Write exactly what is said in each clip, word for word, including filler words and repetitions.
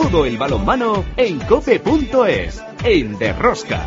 Todo el balonmano en cope punto es, en Derrosca.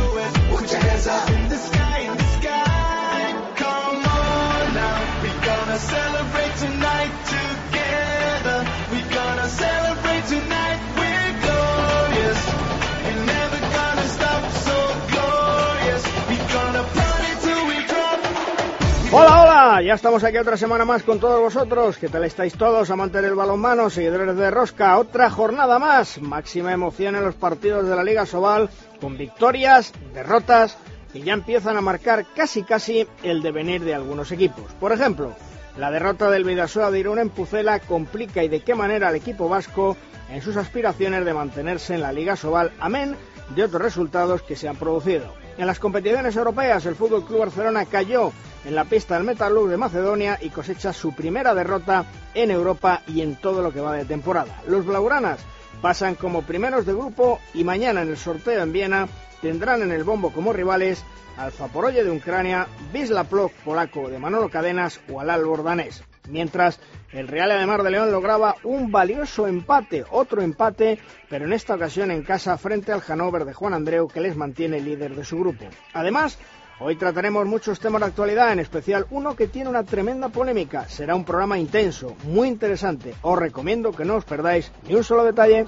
Hola, hola, ya estamos aquí otra semana más con todos vosotros. ¿Qué tal estáis todos, amantes del balonmano, seguidores de Rosca? Otra jornada más, máxima emoción en los partidos de la Liga Sobal, con victorias, derrotas, que ya empiezan a marcar casi casi el devenir de algunos equipos. Por ejemplo, la derrota del Bidasoa de Irún en Pucela complica y de qué manera al equipo vasco en sus aspiraciones de mantenerse en la Liga Sobal, amén de otros resultados que se han producido. En las competiciones europeas, el F C Barcelona cayó en la pista del Metalurg de Macedonia y cosecha su primera derrota en Europa y en todo lo que va de temporada. Los blaugranas pasan como primeros de grupo y mañana en el sorteo en Viena tendrán en el bombo como rivales al Zaporoye de Ucrania, Wisla Plock polaco de Manolo Cadenas o al Aalborg danés. Mientras, el Real de Mar de León lograba un valioso empate, otro empate, pero en esta ocasión en casa frente al Hannover de Juan Andreu, que les mantiene líder de su grupo. Además, hoy trataremos muchos temas de actualidad, en especial uno que tiene una tremenda polémica. Será un programa intenso, muy interesante. Os recomiendo que no os perdáis ni un solo detalle.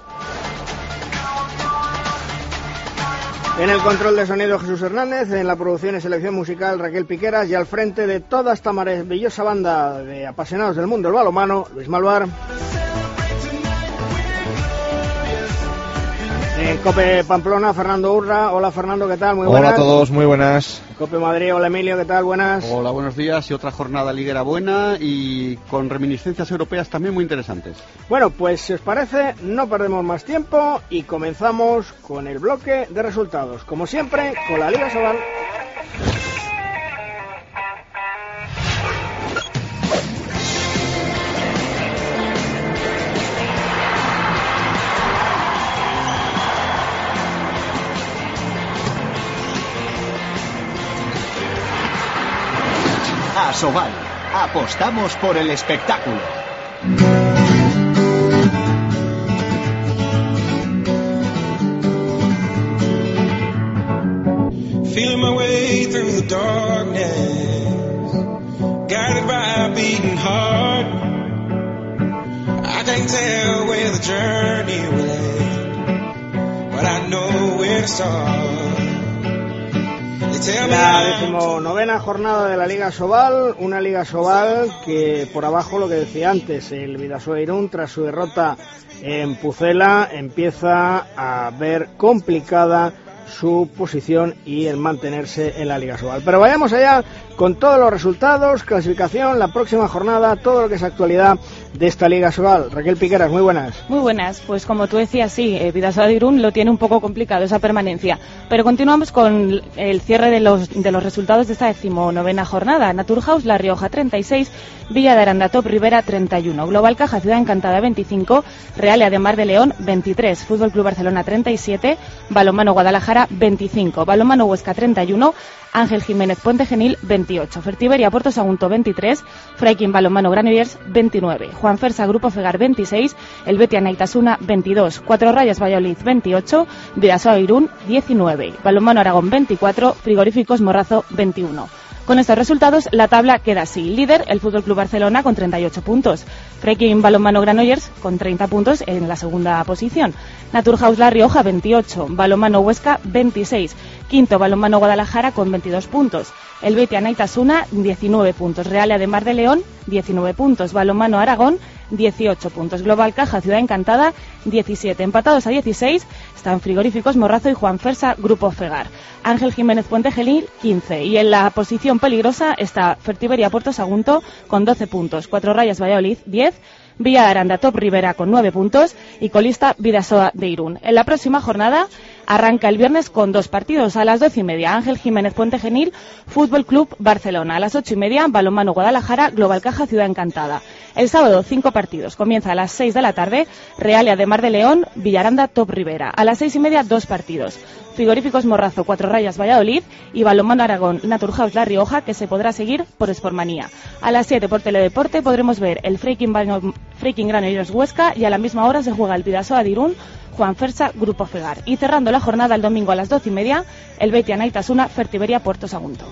En el control de sonido Jesús Hernández, en la producción y selección musical Raquel Piqueras y al frente de toda esta maravillosa banda de apasionados del mundo del balonmano, Luis Malvar. En Cope Pamplona, Fernando Urra. Hola Fernando, ¿qué tal? Muy buenas. Hola a todos, muy buenas. Cope Madrid, hola Emilio, ¿qué tal? Buenas. Hola, buenos días. Y otra jornada liguera buena y con reminiscencias europeas también muy interesantes. Bueno, pues si os parece, no perdemos más tiempo y comenzamos con el bloque de resultados. Como siempre, con la Liga Sobal. Asobal, apostamos por el espectáculo. Feeling my way through the darkness, guided by a beating heart. I can't tell where the journey will end, but I know where to start. La decimonovena jornada de la Liga Sobal, una Liga Sobal que por abajo, lo que decía antes, el Bidasoa Irún tras su derrota en Pucela empieza a ver complicada su posición y el mantenerse en la Liga Sobal. Pero vayamos allá con todos los resultados, clasificación, la próxima jornada, todo lo que es actualidad de esta Liga Sobal. Raquel Piqueras, muy buenas. Muy buenas, pues como tú decías, sí, eh, Bidasoa de Irún lo tiene un poco complicado esa permanencia, pero continuamos con el cierre de los de los resultados de esta decimonovena jornada. Naturhaus La Rioja treinta y seis, Villa de Aranda Top Rivera treinta y uno, Global Caja Ciudad Encantada veinticinco, Real de Mar de León veintitrés, Fútbol Club Barcelona treinta y siete, Balonmano Guadalajara veinticinco, Balonmano Huesca treinta y uno, Ángel Jiménez Puente Genil veintiocho, Fertiberia Puerto Sagunto veintitrés, Freikin Balonmano Granollers veintinueve, Juan Fersa Grupo Fegar veintiséis, El Betia Naitasuna veintidós, Cuatro Rayas Valladolid veintiocho, Bidasoa Irún diecinueve, Balonmano Aragón veinticuatro, Frigoríficos Morrazo veintiuno. Con estos resultados, la tabla queda así. Líder, el Fútbol Club Barcelona con treinta y ocho puntos. Freikin Balonmano Granollers con treinta puntos en la segunda posición. Naturhaus La Rioja veintiocho, Balonmano Huesca veintiséis. Quinto, Balonmano Guadalajara con veintidós puntos. El Betia Naitasuna diecinueve puntos. Real de Mar de León diecinueve puntos. Balonmano Aragón dieciocho puntos. Global Caja Ciudad Encantada diecisiete. Empatados a dieciséis están Frigoríficos Morrazo y Juan Fersa Grupo Fegar. Ángel Jiménez Puente Genil quince. Y en la posición peligrosa está Fertiberia Puerto Sagunto con doce puntos. Cuatro Rayas Valladolid diez. Villa de Aranda Top Rivera con nueve puntos y colista Bidasoa de Irún. En la próxima jornada arranca el viernes con dos partidos. A las doce y media, Ángel Jiménez Puente Genil, Fútbol Club Barcelona. A las ocho y media, Balonmano Guadalajara, Global Caja Ciudad Encantada. El sábado, cinco partidos. Comienza a las seis de la tarde, Realia de Mar de León, Villaranda Top Rivera. A las seis y media, dos partidos. Frigoríficos Morrazo, Cuatro Rayas Valladolid y Balonmano Aragón, Naturhaus La Rioja, que se podrá seguir por Sportmanía. A las siete por Teledeporte podremos ver el Freikin, Balon... Freaking Granollers Huesca, y a la misma hora se juega el Bidasoa de Irún, Juan Fersa, Grupo Fegar. Y cerrando la jornada el domingo a las doce y media, el Betia Naitasuna, Fertiberia, Puerto Sagunto.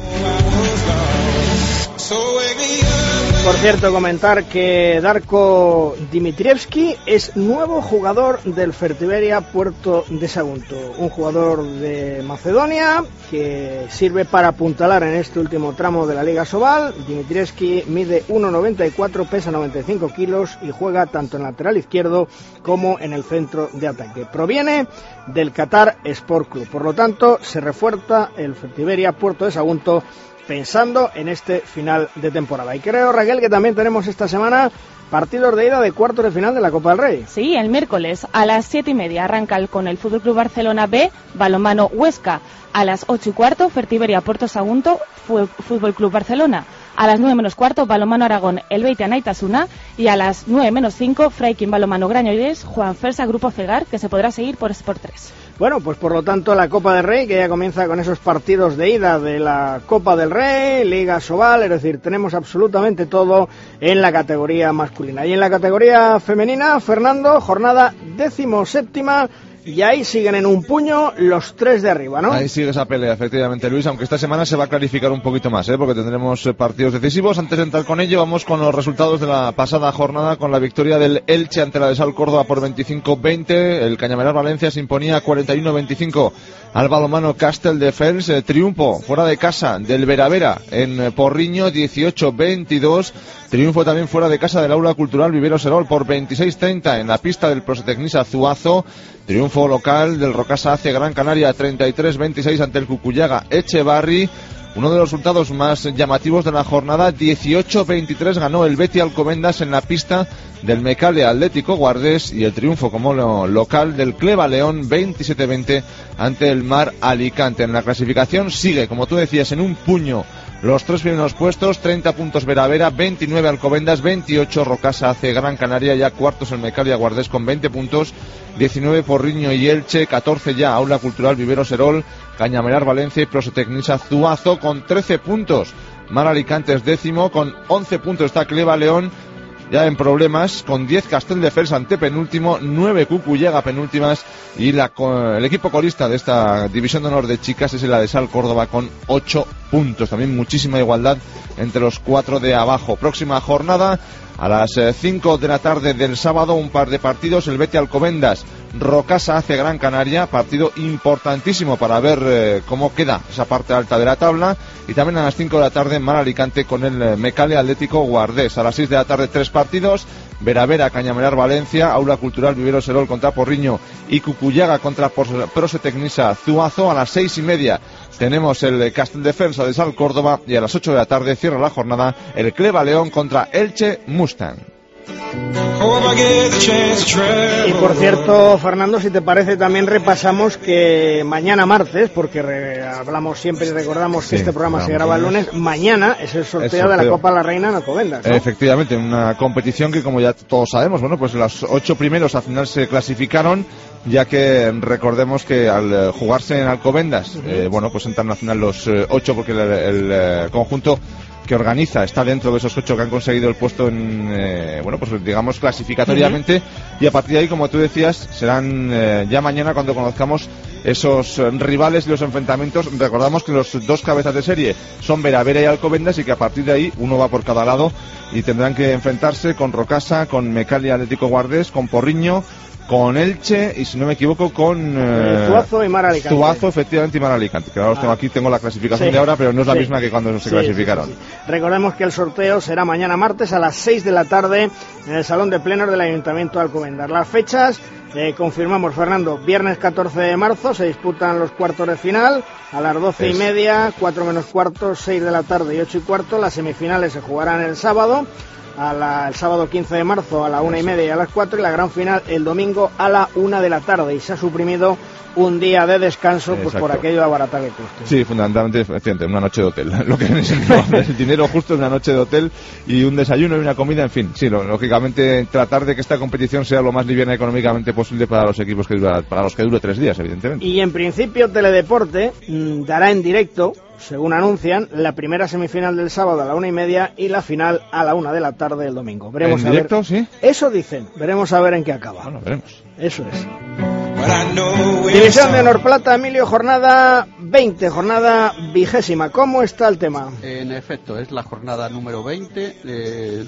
Por cierto, comentar que Darko Dimitrievski es nuevo jugador del Fertiberia Puerto de Sagunto, un jugador de Macedonia que sirve para apuntalar en este último tramo de la Liga Sobal. Dimitrievski mide uno noventa y cuatro, pesa noventa y cinco kilos y juega tanto en lateral izquierdo como en el centro de ataque. Proviene del Qatar Sport Club, por lo tanto se refuerza el Fertiberia Puerto de Sagunto pensando en este final de temporada. Y creo, Raquel, que también tenemos esta semana partidos de ida de cuartos de final de la Copa del Rey. Sí, el miércoles a las siete y media arranca el, con el Fútbol Club Barcelona B, balonmano Huesca. A las ocho y cuarto, Fertiberia Puerto Sagunto, Fútbol Club Barcelona. A las nueve menos cuarto, balonmano Aragón, el Beitia Naitasuna. Y a las nueve menos cinco, Freaking balonmano Granollers, Juan Fersa, Grupo Fegar, que se podrá seguir por Sport tres. Bueno, pues por lo tanto la Copa del Rey, que ya comienza con esos partidos de ida de la Copa del Rey, Liga Sobal, es decir, tenemos absolutamente todo en la categoría masculina. Y en la categoría femenina, Fernando, jornada decimoséptima, y ahí siguen en un puño los tres de arriba, ¿no? Ahí sigue esa pelea, efectivamente, Luis, aunque esta semana se va a clarificar un poquito más, ¿eh? Porque tendremos partidos decisivos. Antes de entrar con ello, vamos con los resultados de la pasada jornada, con la victoria del Elche ante la de Sal Córdoba por veinticinco veinte. El Cañameral Valencia se imponía cuarenta y uno veinticinco al balonmano Castelldefels. Eh, triunfo fuera de casa del Veravera en Porriño, dieciocho veintidós. Triunfo también fuera de casa del Aula Cultural Vivero Serol por veintiséis treinta en la pista del Prosotecnisa Zuazo. Triunfo local del Rocasa A C Gran Canaria, treinta y tres veintiséis ante el Cucuyaga Echevarri. Uno de los resultados más llamativos de la jornada, dieciocho veintitrés ganó el Betis Alcobendas en la pista del Mecale Atlético Guardés, y el triunfo como lo local del Cleva León, veintisiete veinte ante el Mar Alicante. En la clasificación sigue, como tú decías, en un puño los tres primeros puestos, treinta puntos Veravera, veintinueve Alcobendas, veintiocho Rocasa A C Gran Canaria, ya cuartos el Mecale Guardés con veinte puntos, diecinueve Porriño y Elche, catorce ya Aula Cultural Vivero Serol, Cañameral Valencia y Prosotecnisa Zuazo con trece puntos. Mar Alicante es décimo, con once puntos está Cleva León, ya en problemas, con diez Castelldefels antepenúltimo, nueve Cucuyaga penúltimas, y la, el equipo colista de esta división de honor de chicas es la de Sal Córdoba con ocho puntos. También muchísima igualdad entre los cuatro de abajo. Próxima jornada a las cinco de la tarde del sábado, un par de partidos. El Betis Alcobendas, Rocasa A C Gran Canaria, partido importantísimo para ver eh, cómo queda esa parte alta de la tabla. Y también a las cinco de la tarde Mar Alicante con el eh, Mecale Atlético Guardés. A las seis de la tarde tres partidos: Veravera, Cañameral Valencia, Aula Cultural Vivero Serol contra Porriño y Cucuyaga contra Prosotecnisa Zuazo. A las seis y media tenemos el Castelldefels de Sal Córdoba, y a las ocho de la tarde cierra la jornada el Cleva León contra Elche Mustang. Y por cierto, Fernando, si te parece, también repasamos que mañana martes, porque re- hablamos siempre y recordamos que sí, este programa se graba el lunes, mañana es el sorteo, el sorteo de la Copa La Reina en Alcobendas, ¿no? Efectivamente, una competición que, como ya todos sabemos, bueno, pues los ocho primeros al final se clasificaron, ya que recordemos que al jugarse en Alcobendas, uh-huh. eh, bueno, pues entran al final los eh, ocho, porque el, el, el conjunto que organiza está dentro de esos ocho que han conseguido el puesto en, eh, bueno, pues digamos clasificatoriamente, uh-huh. y a partir de ahí, como tú decías, serán eh, ya mañana cuando conozcamos esos eh, rivales y los enfrentamientos. Recordamos que los dos cabezas de serie son Veravera y Alcobendas, y que a partir de ahí uno va por cada lado y tendrán que enfrentarse con Rocasa, con Mecale Atlético Guardés, con Porriño, con Elche y, si no me equivoco, con eh, Zuazo y Mar Alicante. Zuazo, efectivamente, y Mar Alicante. Que ahora los tengo aquí, tengo la clasificación sí. de ahora, pero no es la sí. misma que cuando se sí, clasificaron. Sí, sí, sí. Recordemos que el sorteo será mañana martes a las seis de la tarde en el Salón de Plenos del Ayuntamiento de Alcobendas. Las fechas, eh, confirmamos, Fernando: viernes catorce de marzo se disputan los cuartos de final a las doce es. y media, cuatro menos cuarto, seis de la tarde y ocho y cuarto. Las semifinales se jugarán el sábado. A la, el sábado quince de marzo a la una y media y a las cuatro, y la gran final el domingo a la una de la tarde, y se ha suprimido un día de descanso pues por aquello de abaratar el coste. Sí, fundamentalmente una noche de hotel, lo que necesitamos, el dinero justo es una noche de hotel y un desayuno y una comida, en fin, sí, lo, lógicamente tratar de que esta competición sea lo más liviana económicamente posible para los equipos que dura, para los que dure tres días, evidentemente. Y en principio Teledeporte mmm, dará en directo según anuncian, la primera semifinal del sábado a la una y media y la final a la una de la tarde del domingo. Veremos ¿En a directo, ver. Sí? Eso dicen. Veremos a ver en qué acaba. Bueno, veremos. Eso es. División de Honor Plata, Emilio, jornada veinte, jornada vigésima. ¿Cómo está el tema? En efecto, es la jornada número veinte. Eh,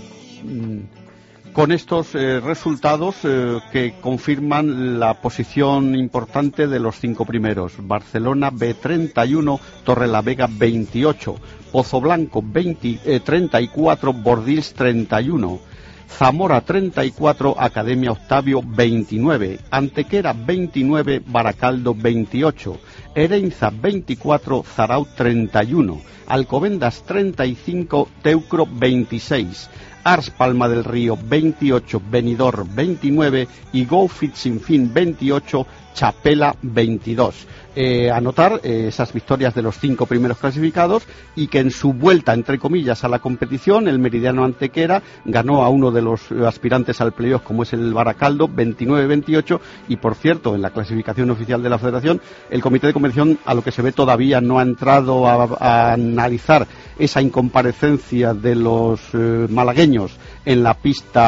con estos eh, resultados eh, que confirman la posición importante de los cinco primeros. Barcelona B treinta y uno, Torrelavega veintiocho, Pozoblanco veinte, eh, treinta y cuatro, Bordils treinta y uno. Zamora treinta y cuatro, Academia Octavio veintinueve, Antequera veintinueve, Baracaldo veintiocho, Ereinza veinticuatro, Zaraut treinta y uno, Alcobendas treinta y cinco, Teucro veintiséis, Ars Palma del Río veintiocho, Benidorm veintinueve y Go Fit Sinfín veintiocho, Chapela veintidós. Eh, anotar eh, esas victorias de los cinco primeros clasificados y que en su vuelta, entre comillas, a la competición, el Meridiano Antequera ganó a uno de los aspirantes al playoff, como es el Baracaldo, veintinueve veintiocho, y por cierto, en la clasificación oficial de la Federación, el Comité de Competición, a lo que se ve, todavía no ha entrado a, a analizar esa incomparecencia de los eh, malagueños en la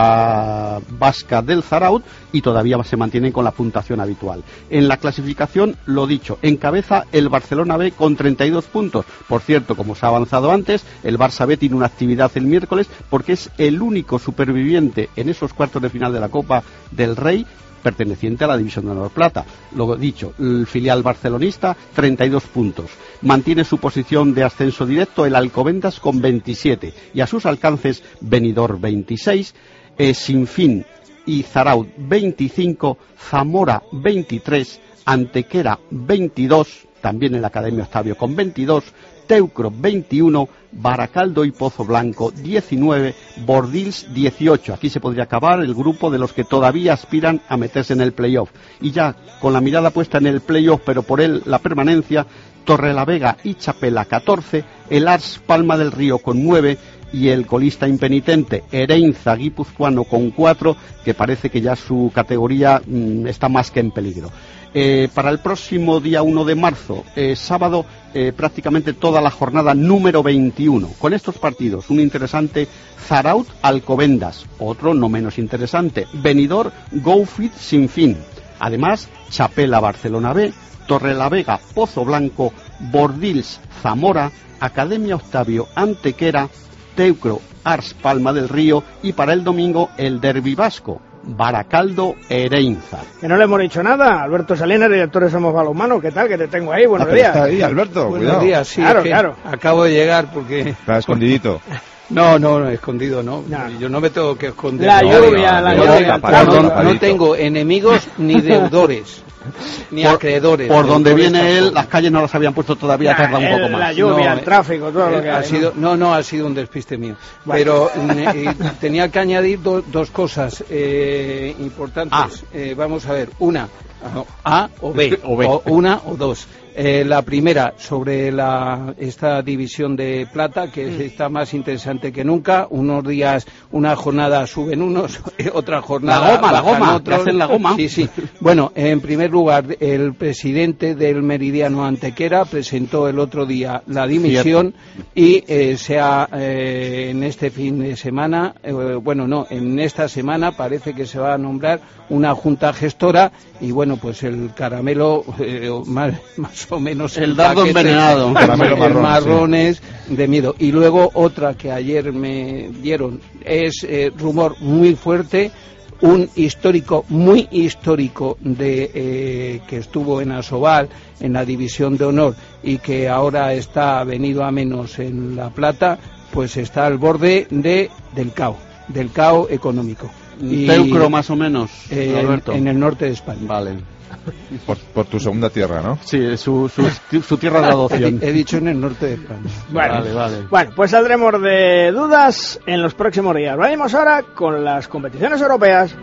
pista vasca del Zaraut, y todavía se mantienen con la puntuación habitual. En la clasificación, lo dicho, encabeza el Barcelona B con treinta y dos puntos. Por cierto, como se ha avanzado antes, el Barça B tiene una actividad el miércoles porque es el único superviviente en esos cuartos de final de la Copa del Rey perteneciente a la División de Honor Plata. Lo dicho, el filial barcelonista, treinta y dos puntos. Mantiene su posición de ascenso directo el Alcobendas con veintisiete y a sus alcances Benidorm veintiséis, eh, Sinfín y Zaraut veinticinco, Zamora veintitrés, Antequera veintidós, también en la Academia Octavio con veintidós, Teucro veintiuno, Baracaldo y Pozoblanco diecinueve, Bordils dieciocho. Aquí se podría acabar el grupo de los que todavía aspiran a meterse en el playoff. Y ya con la mirada puesta en el playoff, pero por él la permanencia, Torrelavega y Chapela catorce, el Ars Palma del Río con nueve y el colista impenitente Ereinza guipuzcoano con cuatro, que parece que ya su categoría mmm, está más que en peligro. Eh, para el próximo día uno de marzo, eh, sábado, eh, prácticamente toda la jornada número veintiuno. Con estos partidos, un interesante Zaraut Alcobendas, otro no menos interesante, Benidorm Go Fit Sinfín. Además, Chapela Barcelona B, Torrelavega Pozoblanco, Bordils Zamora, Academia Octavio Antequera, Teucro Ars Palma del Río y para el domingo el derbi vasco, Baracaldo Ereinza. Que no le hemos dicho nada. Alberto Salinas, director de Somos Balonmano. ¿Qué tal? Que te tengo ahí. Buenos ah, días. Está ahí, Alberto. Buenos cuidado. días, sí. Claro, es que claro. Acabo de llegar porque... Está escondidito. No, no, no, escondido no. No. Yo no me tengo que esconder. La No, lluvia, no, la no, lluvia. no, Tapadito, no, tapadito. no tengo enemigos ni deudores. Ni por, acreedores. por donde deudores viene él, tampoco. las calles no las habían puesto todavía, Nah, tarda un el- poco más. La lluvia, No, el eh, tráfico, todo lo Eh, que ha hay, sido, ¿no? no, no, ha sido un despiste mío. Bueno. Pero eh, eh, tenía que añadir do- dos cosas eh, importantes. Ah. Eh, vamos a ver, una, no, A o B, O B. una o dos. Eh, la primera, sobre la, esta división de plata, que Mm. está más interesante que nunca. Unos días, una jornada suben unos, otra jornada La goma, la bajan goma, otros. que hacen la goma. Sí, sí. Bueno, en primer lugar, el presidente del Meridiano Antequera presentó el otro día la dimisión y eh, se ha, eh, en este fin de semana, eh, bueno, no, en esta semana parece que se va a nombrar una junta gestora y bueno, pues el caramelo eh, más, más o menos El dardo paquete, envenenado. el Caramelo marrón, marrones de miedo. Y luego otra que ayer me dieron es eh, rumor muy fuerte, un histórico, muy histórico de eh, que estuvo en Asobal, en la División de Honor y que ahora está venido a menos en La Plata, pues está al borde de del caos, del caos económico. Y, Teucro más o menos, eh, en, Alberto. en el norte de España. Vale. Por, por tu segunda tierra, ¿no? Sí, su, su, su tierra de He, adopción. he dicho en el norte de España. Bueno, Vale, vale. bueno, pues saldremos de dudas en los próximos días. Vamos ahora con las competiciones europeas.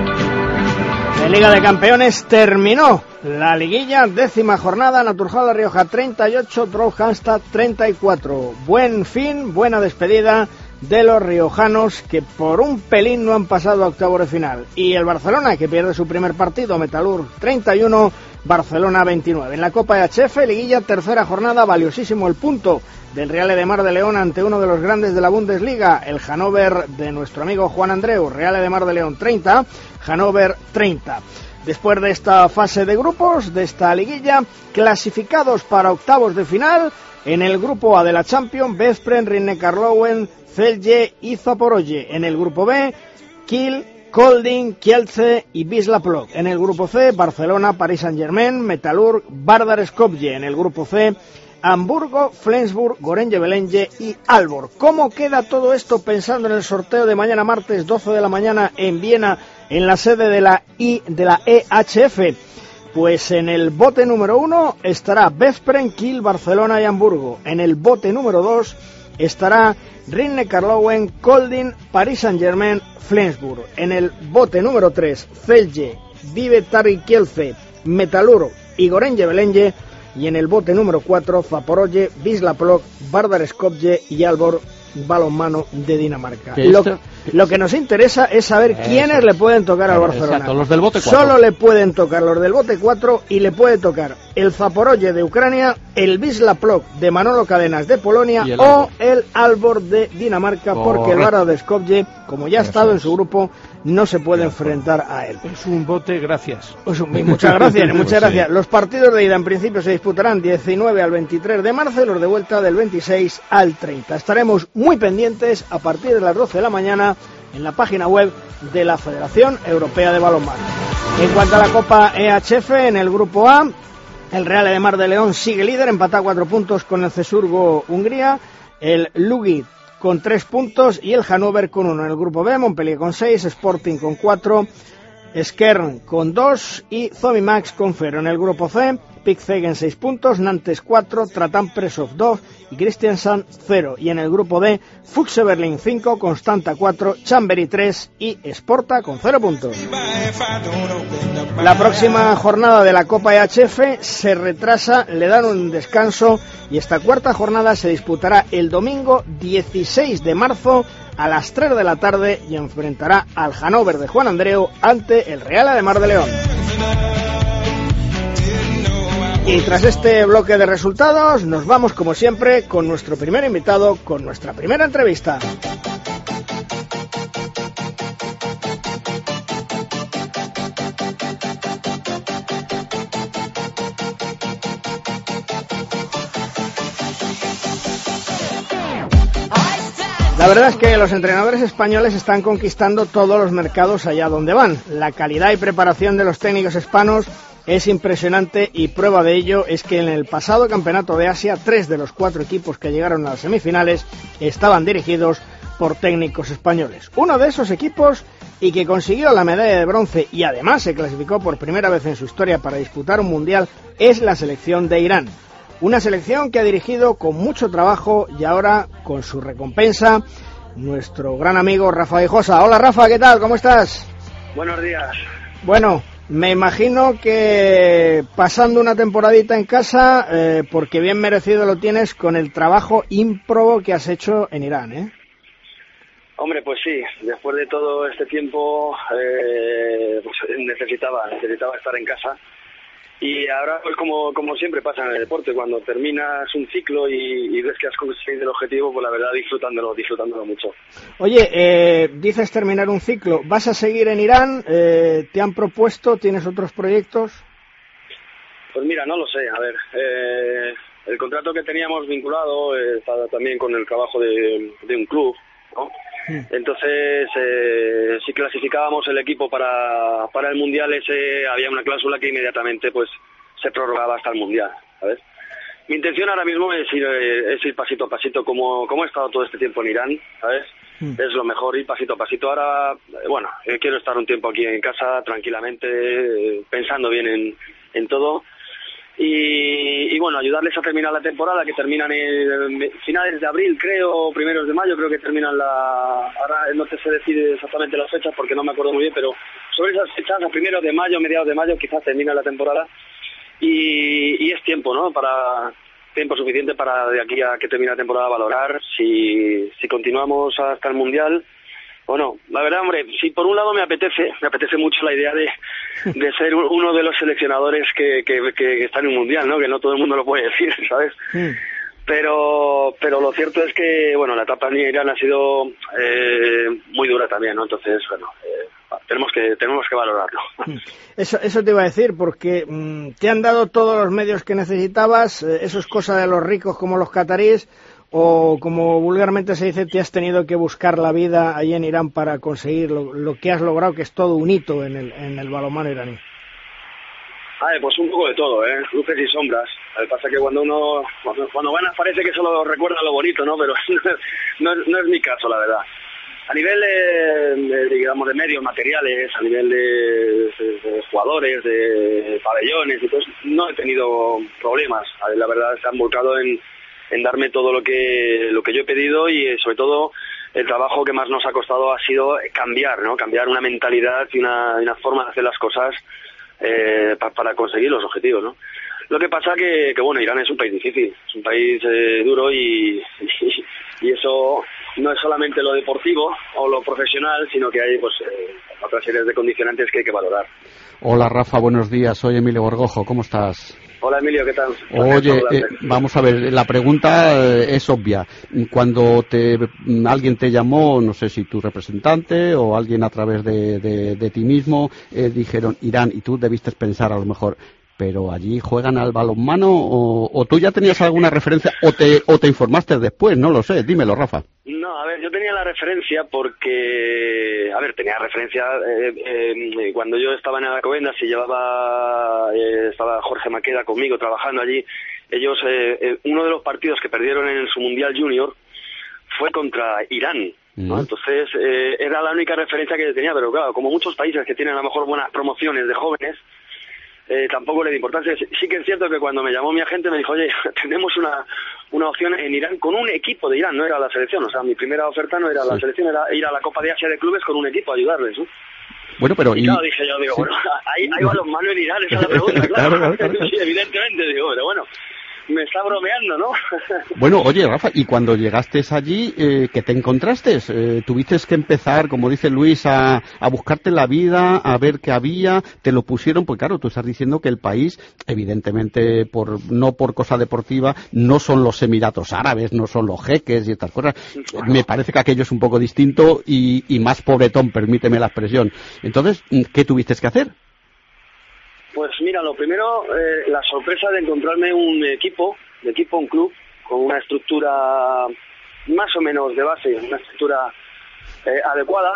La Liga de Campeones terminó la liguilla, décima jornada, Naturjal La Rioja treinta y ocho, Droghasta treinta y cuatro. Buen fin, buena despedida de los riojanos que por un pelín no han pasado a octavos de final. Y el Barcelona, que pierde su primer partido, Metalurg treinta y uno, Barcelona veintinueve. En la Copa E H F, liguilla, tercera jornada, valiosísimo el punto del Real de Mar de León ante uno de los grandes de la Bundesliga, el Hannover de nuestro amigo Juan Andreu. Real de Mar de León treinta, Hannover treinta. Después de esta fase de grupos, de esta liguilla, clasificados para octavos de final, en el grupo A de la Champions, Veszprém, Rhein-Neckar-Löwen, Celje y Zaporozhye. En el grupo B, Kiel, Kolding, Kielce y Wisla Plock. En el grupo C, Barcelona, Paris Saint-Germain, Metalurg, Vardar Skopje. En el grupo C, Hamburgo, Flensburg, Gorenje Velenje y Aalborg. ¿Cómo queda todo esto pensando en el sorteo de mañana martes doce de la mañana en Viena, en la sede de la I de la E H F? Pues en el bote número uno estará Veszprém, Kiel, Barcelona y Hamburgo. En el bote número dos estará Rhein-Neckar-Löwen, Kolding, Paris Saint-Germain, Flensburg. En el bote número tres, Celje, Vive-Tari Kielce, Metalurg y Gorenje Velenje. Y en el bote número cuatro, Zaporozhye, Wisla Plock, Vardar Skopje y Aalborg, balonmano de Dinamarca. Lo, lo que nos interesa es saber Eso. quiénes le pueden tocar al Barcelona. Exacto, los del bote cuatro. Solo le pueden tocar los del bote cuatro y le puede tocar el Zaporozhye de Ucrania, el Wisla Plock de Manolo Cadenas de Polonia el o el Aalborg de Dinamarca, Correcto. porque el Vardar Skopje, como ya ha estado Eso en su grupo, no se puede enfrentar a él. Es un bote, gracias. Pues, muchas gracias, muchas gracias. Los partidos de ida en principio se disputarán diecinueve al veintitrés de marzo y los de vuelta del veintiséis al treinta. Estaremos muy pendientes a partir de las doce de la mañana en la página web de la Federación Europea de Balonmano. En cuanto a la Copa E H F, en el grupo A, el Real de Mar de León sigue líder, empata a cuatro puntos con el Cesurgo Hungría, el Lugi con tres puntos y el Hannover con uno. En el grupo B, Montpellier con seis, Sporting con cuatro, Skjern con dos y Zomimax con cero. En el grupo C, Pickzegen seis puntos, Nantes cuatro, Tratan Presov dos y Kristiansand cero. Y en el grupo D, Füchse Berlin cinco, Constanta cuatro, Chambéry tres y Sporta con cero puntos. La próxima jornada de la Copa E H F se retrasa, le dan un descanso y esta cuarta jornada se disputará el domingo dieciséis de marzo a las tres de la tarde y enfrentará al Hannover de Juan Andreu ante el Real de Mar de León. Y tras este bloque de resultados, nos vamos como siempre con nuestro primer invitado, con nuestra primera entrevista. La verdad es que los entrenadores españoles están conquistando todos los mercados allá donde van. La calidad y preparación de los técnicos hispanos es impresionante y prueba de ello es que en el pasado Campeonato de Asia, tres de los cuatro equipos que llegaron a las semifinales estaban dirigidos por técnicos españoles. Uno de esos equipos y que consiguió la medalla de bronce y además se clasificó por primera vez en su historia para disputar un mundial es la selección de Irán. Una selección que ha dirigido con mucho trabajo y ahora con su recompensa nuestro gran amigo Rafa Guijosa. Hola Rafa, ¿qué tal? ¿Cómo estás? Buenos días. Bueno, me imagino que pasando una temporadita en casa, eh, porque bien merecido lo tienes con el trabajo ímprobo que has hecho en Irán, ¿eh? Hombre, pues sí, después de todo este tiempo eh, pues necesitaba, necesitaba estar en casa. Y ahora, pues como, como siempre pasa en el deporte, cuando terminas un ciclo y, y ves que has conseguido el objetivo, pues la verdad disfrutándolo, disfrutándolo mucho. Oye, eh, dices terminar un ciclo, ¿vas a seguir en Irán? Eh, ¿Te han propuesto? ¿Tienes otros proyectos? Pues mira, no lo sé, a ver, eh, el contrato que teníamos vinculado eh, estaba también con el trabajo de, de un club, ¿no? Entonces, eh, si clasificábamos el equipo para, para el Mundial ese, había una cláusula que inmediatamente pues se prorrogaba hasta el Mundial, ¿sabes? Mi intención ahora mismo es ir, es ir pasito a pasito, como, como he estado todo este tiempo en Irán, ¿sabes? Mm. Es lo mejor, ir pasito a pasito. Ahora, bueno, eh, quiero estar un tiempo aquí en casa, tranquilamente, eh, pensando bien en, en todo. Y, y bueno, ayudarles a terminar la temporada, que terminan en finales de abril, creo, primeros de mayo, creo que terminan la... Ahora no te sé decir exactamente las fechas porque no me acuerdo muy bien, pero sobre esas fechas, a primeros de mayo, mediados de mayo, quizás termina la temporada. Y, y es tiempo, ¿no? Para tiempo suficiente para de aquí a que termine la temporada valorar si, si continuamos hasta el Mundial Bueno, la verdad, hombre, sí, por un lado me apetece, me apetece mucho la idea de, de ser uno de los seleccionadores que, que, que está en un mundial, ¿no? Que no todo el mundo lo puede decir, ¿sabes? Sí. Pero pero lo cierto es que, bueno, la etapa en Irán ha sido eh, muy dura también, ¿no? Entonces, bueno, eh, tenemos que tenemos que valorarlo. Eso eso te iba a decir, porque mmm, te han dado todos los medios que necesitabas, eh, eso es cosa de los ricos como los cataríes, o como vulgarmente se dice, te has tenido que buscar la vida allí en Irán para conseguir lo, lo que has logrado, que es todo un hito en el, en el balonmano iraní. A ver, pues un poco de todo, ¿eh? Luces y sombras. Lo que pasa es que cuando uno, cuando, cuando ganas parece que solo recuerda lo bonito, ¿no? Pero no, no es mi caso, la verdad. A nivel de, de, digamos, de medios materiales, a nivel de, de, de jugadores, de pabellones y todo, no he tenido problemas. La verdad, se han volcado en, en darme todo lo que, lo que yo he pedido y, sobre todo, el trabajo que más nos ha costado ha sido cambiar, ¿no? Cambiar una mentalidad y una, una forma de hacer las cosas Eh, pa, para conseguir los objetivos, ¿no? Lo que pasa que, que bueno, Irán es un país difícil, es un país eh, duro y, y, y eso no es solamente lo deportivo o lo profesional, sino que hay pues eh, otras series de condicionantes que hay que valorar. Hola Rafa, buenos días, soy Emilio Borgojo, ¿cómo estás? Hola Emilio, ¿qué tal? Oye, eh, vamos a ver, la pregunta eh, es obvia. Cuando te, alguien te llamó, no sé si tu representante o alguien a través de, de, de ti mismo, eh, dijeron Irán, y tú debiste pensar a lo mejor, pero allí juegan al balonmano o, o tú ya tenías alguna referencia o te, o te informaste después, no lo sé, dímelo Rafa. No, a ver, yo tenía la referencia porque, a ver, tenía referencia eh, eh, cuando yo estaba en Alcobendas y llevaba, eh, estaba Jorge Maqueda conmigo trabajando allí. Ellos, eh, eh, uno de los partidos que perdieron en su Mundial Junior fue contra Irán, ¿no? Mm. Entonces, eh, era la única referencia que yo tenía, pero claro, como muchos países que tienen a lo mejor buenas promociones de jóvenes, Eh, tampoco le di importancia. Sí que es cierto que cuando me llamó mi agente me dijo, oye, tenemos una una opción en Irán con un equipo de Irán, no era la selección, o sea, mi primera oferta no era sí. la selección, era ir a la Copa de Asia de Clubes con un equipo a ayudarles, ¿no? Bueno, pero... Y, y... claro, dije yo, digo, sí. bueno, ahí, ahí va los manos en Irán, esa es la pregunta, claro. claro, claro, claro. Sí, evidentemente, digo, pero bueno, me está bromeando, ¿no? Bueno, oye, Rafa, y cuando llegaste allí, eh, ¿qué te encontraste? Eh, ¿Tuviste que empezar, como dice Luis, a, a buscarte la vida, a ver qué había? ¿Te lo pusieron? Pues claro, tú estás diciendo que el país, evidentemente, por no por cosa deportiva, no son los Emiratos Árabes, no son los jeques y estas cosas. Bueno. Me parece que aquello es un poco distinto y, y más pobretón, permíteme la expresión. Entonces, ¿qué tuviste que hacer? Pues mira, lo primero, eh, la sorpresa de encontrarme un equipo, un equipo, un club, con una estructura más o menos de base, una estructura eh, adecuada,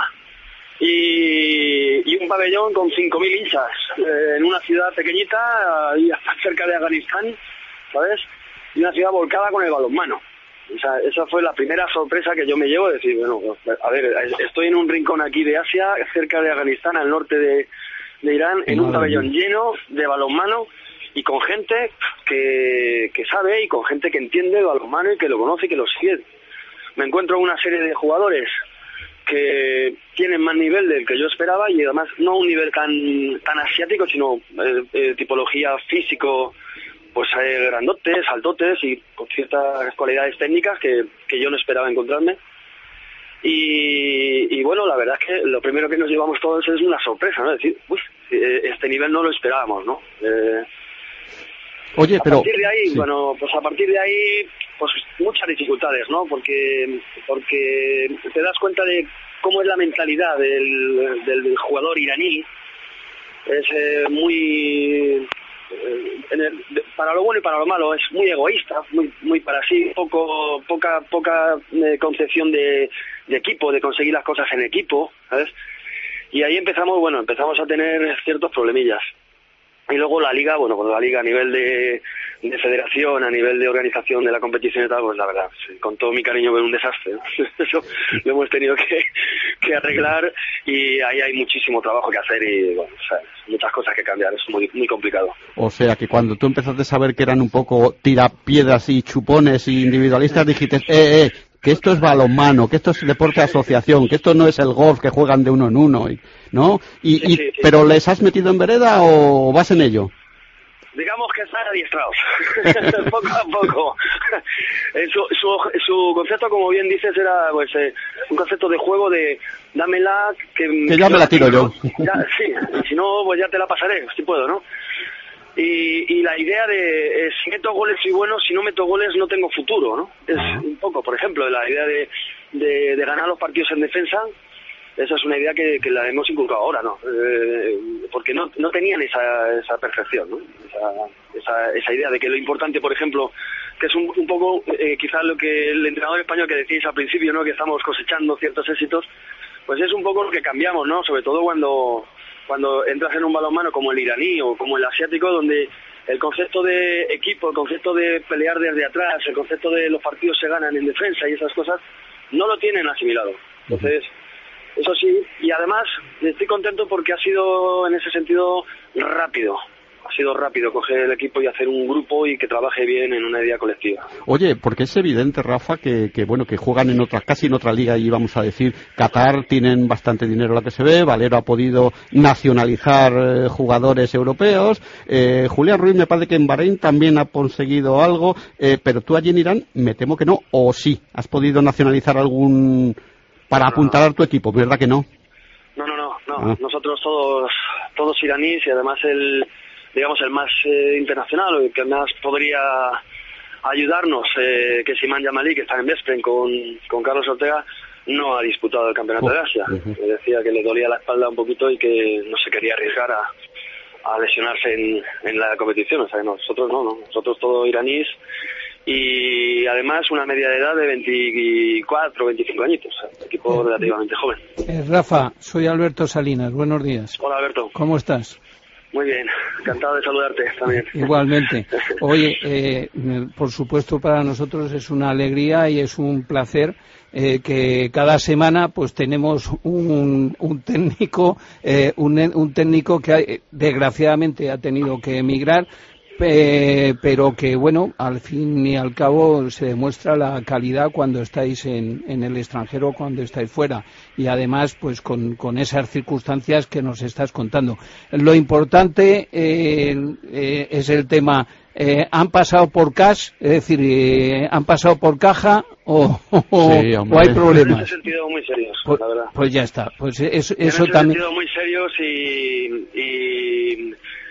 y, y un pabellón con cinco mil hinchas, eh, en una ciudad pequeñita, ahí cerca de Afganistán, ¿sabes? Y una ciudad volcada con el balonmano. O sea, esa fue la primera sorpresa que yo me llevo, de decir, bueno, a ver, estoy en un rincón aquí de Asia, cerca de Afganistán, al norte de... de Irán, en un pabellón lleno de balonmano y con gente que, que sabe y con gente que entiende el balonmano y que lo conoce y que lo sigue. Me encuentro una serie de jugadores que tienen más nivel del que yo esperaba y además no un nivel tan tan asiático, sino eh, eh, tipología físico, pues eh, grandotes, altotes y con ciertas cualidades técnicas que, que yo no esperaba encontrarme. Y, y bueno, la verdad es que lo primero que nos llevamos todos es una sorpresa, ¿no? Es decir, uy, este nivel no lo esperábamos, ¿no? Eh, Oye, pero... A partir de ahí, sí. bueno, pues a partir de ahí, pues muchas dificultades, ¿no? Porque porque te das cuenta de cómo es la mentalidad del, del jugador iraní. Es eh, muy... Eh, en el, para lo bueno y para lo malo, es muy egoísta, muy muy para sí, poco poca poca eh, concepción de, de equipo, de conseguir las cosas en equipo, ¿sabes? Y ahí empezamos, bueno, empezamos a tener ciertos problemillas. Y luego la liga, bueno, cuando la liga a nivel de, de federación, a nivel de organización de la competición y tal, pues la verdad, con todo mi cariño, fue un desastre, ¿no? Eso lo hemos tenido que, que arreglar y ahí hay muchísimo trabajo que hacer y, bueno, o sea, muchas cosas que cambiar, es muy muy complicado. O sea, que cuando tú empezaste a saber que eran un poco tirapiedras y chupones y individualistas, dijiste, eh, eh, que esto es balonmano, que esto es deporte de asociación, que esto no es el golf que juegan de uno en uno, ¿no? Y, sí, y sí, sí. ¿Pero les has metido en vereda o vas en ello? digamos que están adiestrados, poco a poco. su, su, su concepto, como bien dices, era pues eh, un concepto de juego de dámela, que, que ya me la tiro yo. Ya, sí, y si no, pues ya te la pasaré, si puedo, ¿no? Y, y la idea de eh, si meto goles y bueno, si no meto goles no tengo futuro, ¿no? Es uh-huh. un poco, por ejemplo, la idea de, de, de ganar los partidos en defensa. Esa es una idea que, que la hemos inculcado ahora, ¿no? Eh, porque no no tenían esa esa percepción, ¿no? Esa, esa, esa idea de que lo importante, por ejemplo, que es un, un poco eh, quizás lo que el entrenador español que decíais al principio, ¿no? Que estamos cosechando ciertos éxitos, pues es un poco lo que cambiamos, ¿no? Sobre todo cuando cuando entras en un balonmano como el iraní o como el asiático, donde el concepto de equipo, el concepto de pelear desde atrás, el concepto de los partidos se ganan en defensa y esas cosas, no lo tienen asimilado. Entonces, eso sí, y además estoy contento porque ha sido en ese sentido rápido. Ha sido rápido coger el equipo y hacer un grupo y que trabaje bien en una idea colectiva. Oye, porque es evidente, Rafa, que, que bueno, que juegan en otra, casi en otra liga y vamos a decir, Qatar tienen bastante dinero la que se ve, Valero ha podido nacionalizar eh, jugadores europeos, eh, Julián Ruiz me parece que en Bahrein también ha conseguido algo, eh, pero tú allí en Irán me temo que no, o sí, has podido nacionalizar algún para no, apuntalar tu equipo, ¿verdad que no? No, no, no, no. Ah. Nosotros todos, todos iraníes y además el digamos el más eh, internacional, el que más podría ayudarnos, eh, que es Imán Yamalí, que está en Veszprém con, con Carlos Ortega, no ha disputado el Campeonato uh, de Asia. Uh-huh. Me decía que le dolía la espalda un poquito y que no se quería arriesgar a, a lesionarse en, en la competición. O sea, nosotros no, no, nosotros todos iraníes y además una media de edad de veinticuatro, veinticinco añitos, equipo relativamente joven. Eh, Rafa, soy Alberto Salinas, buenos días. Hola Alberto. ¿Cómo estás? Muy bien, encantado de saludarte también. Igualmente. Oye, eh, por supuesto para nosotros es una alegría y es un placer eh, que cada semana pues tenemos un, un técnico, eh, un, un técnico que hay, desgraciadamente ha tenido que emigrar, Eh, pero que bueno, al fin y al cabo se demuestra la calidad cuando estáis en, en el extranjero, cuando estáis fuera, y además pues con, con esas circunstancias que nos estás contando. Lo importante eh, eh, es el tema, eh, ¿han pasado por cash? Es decir, eh, ¿han pasado por caja o, o, sí, o hay problemas? En ese sentido muy serios, pues, la verdad. Pues ya está, pues eso, en eso ese también. sentido muy serios y... y...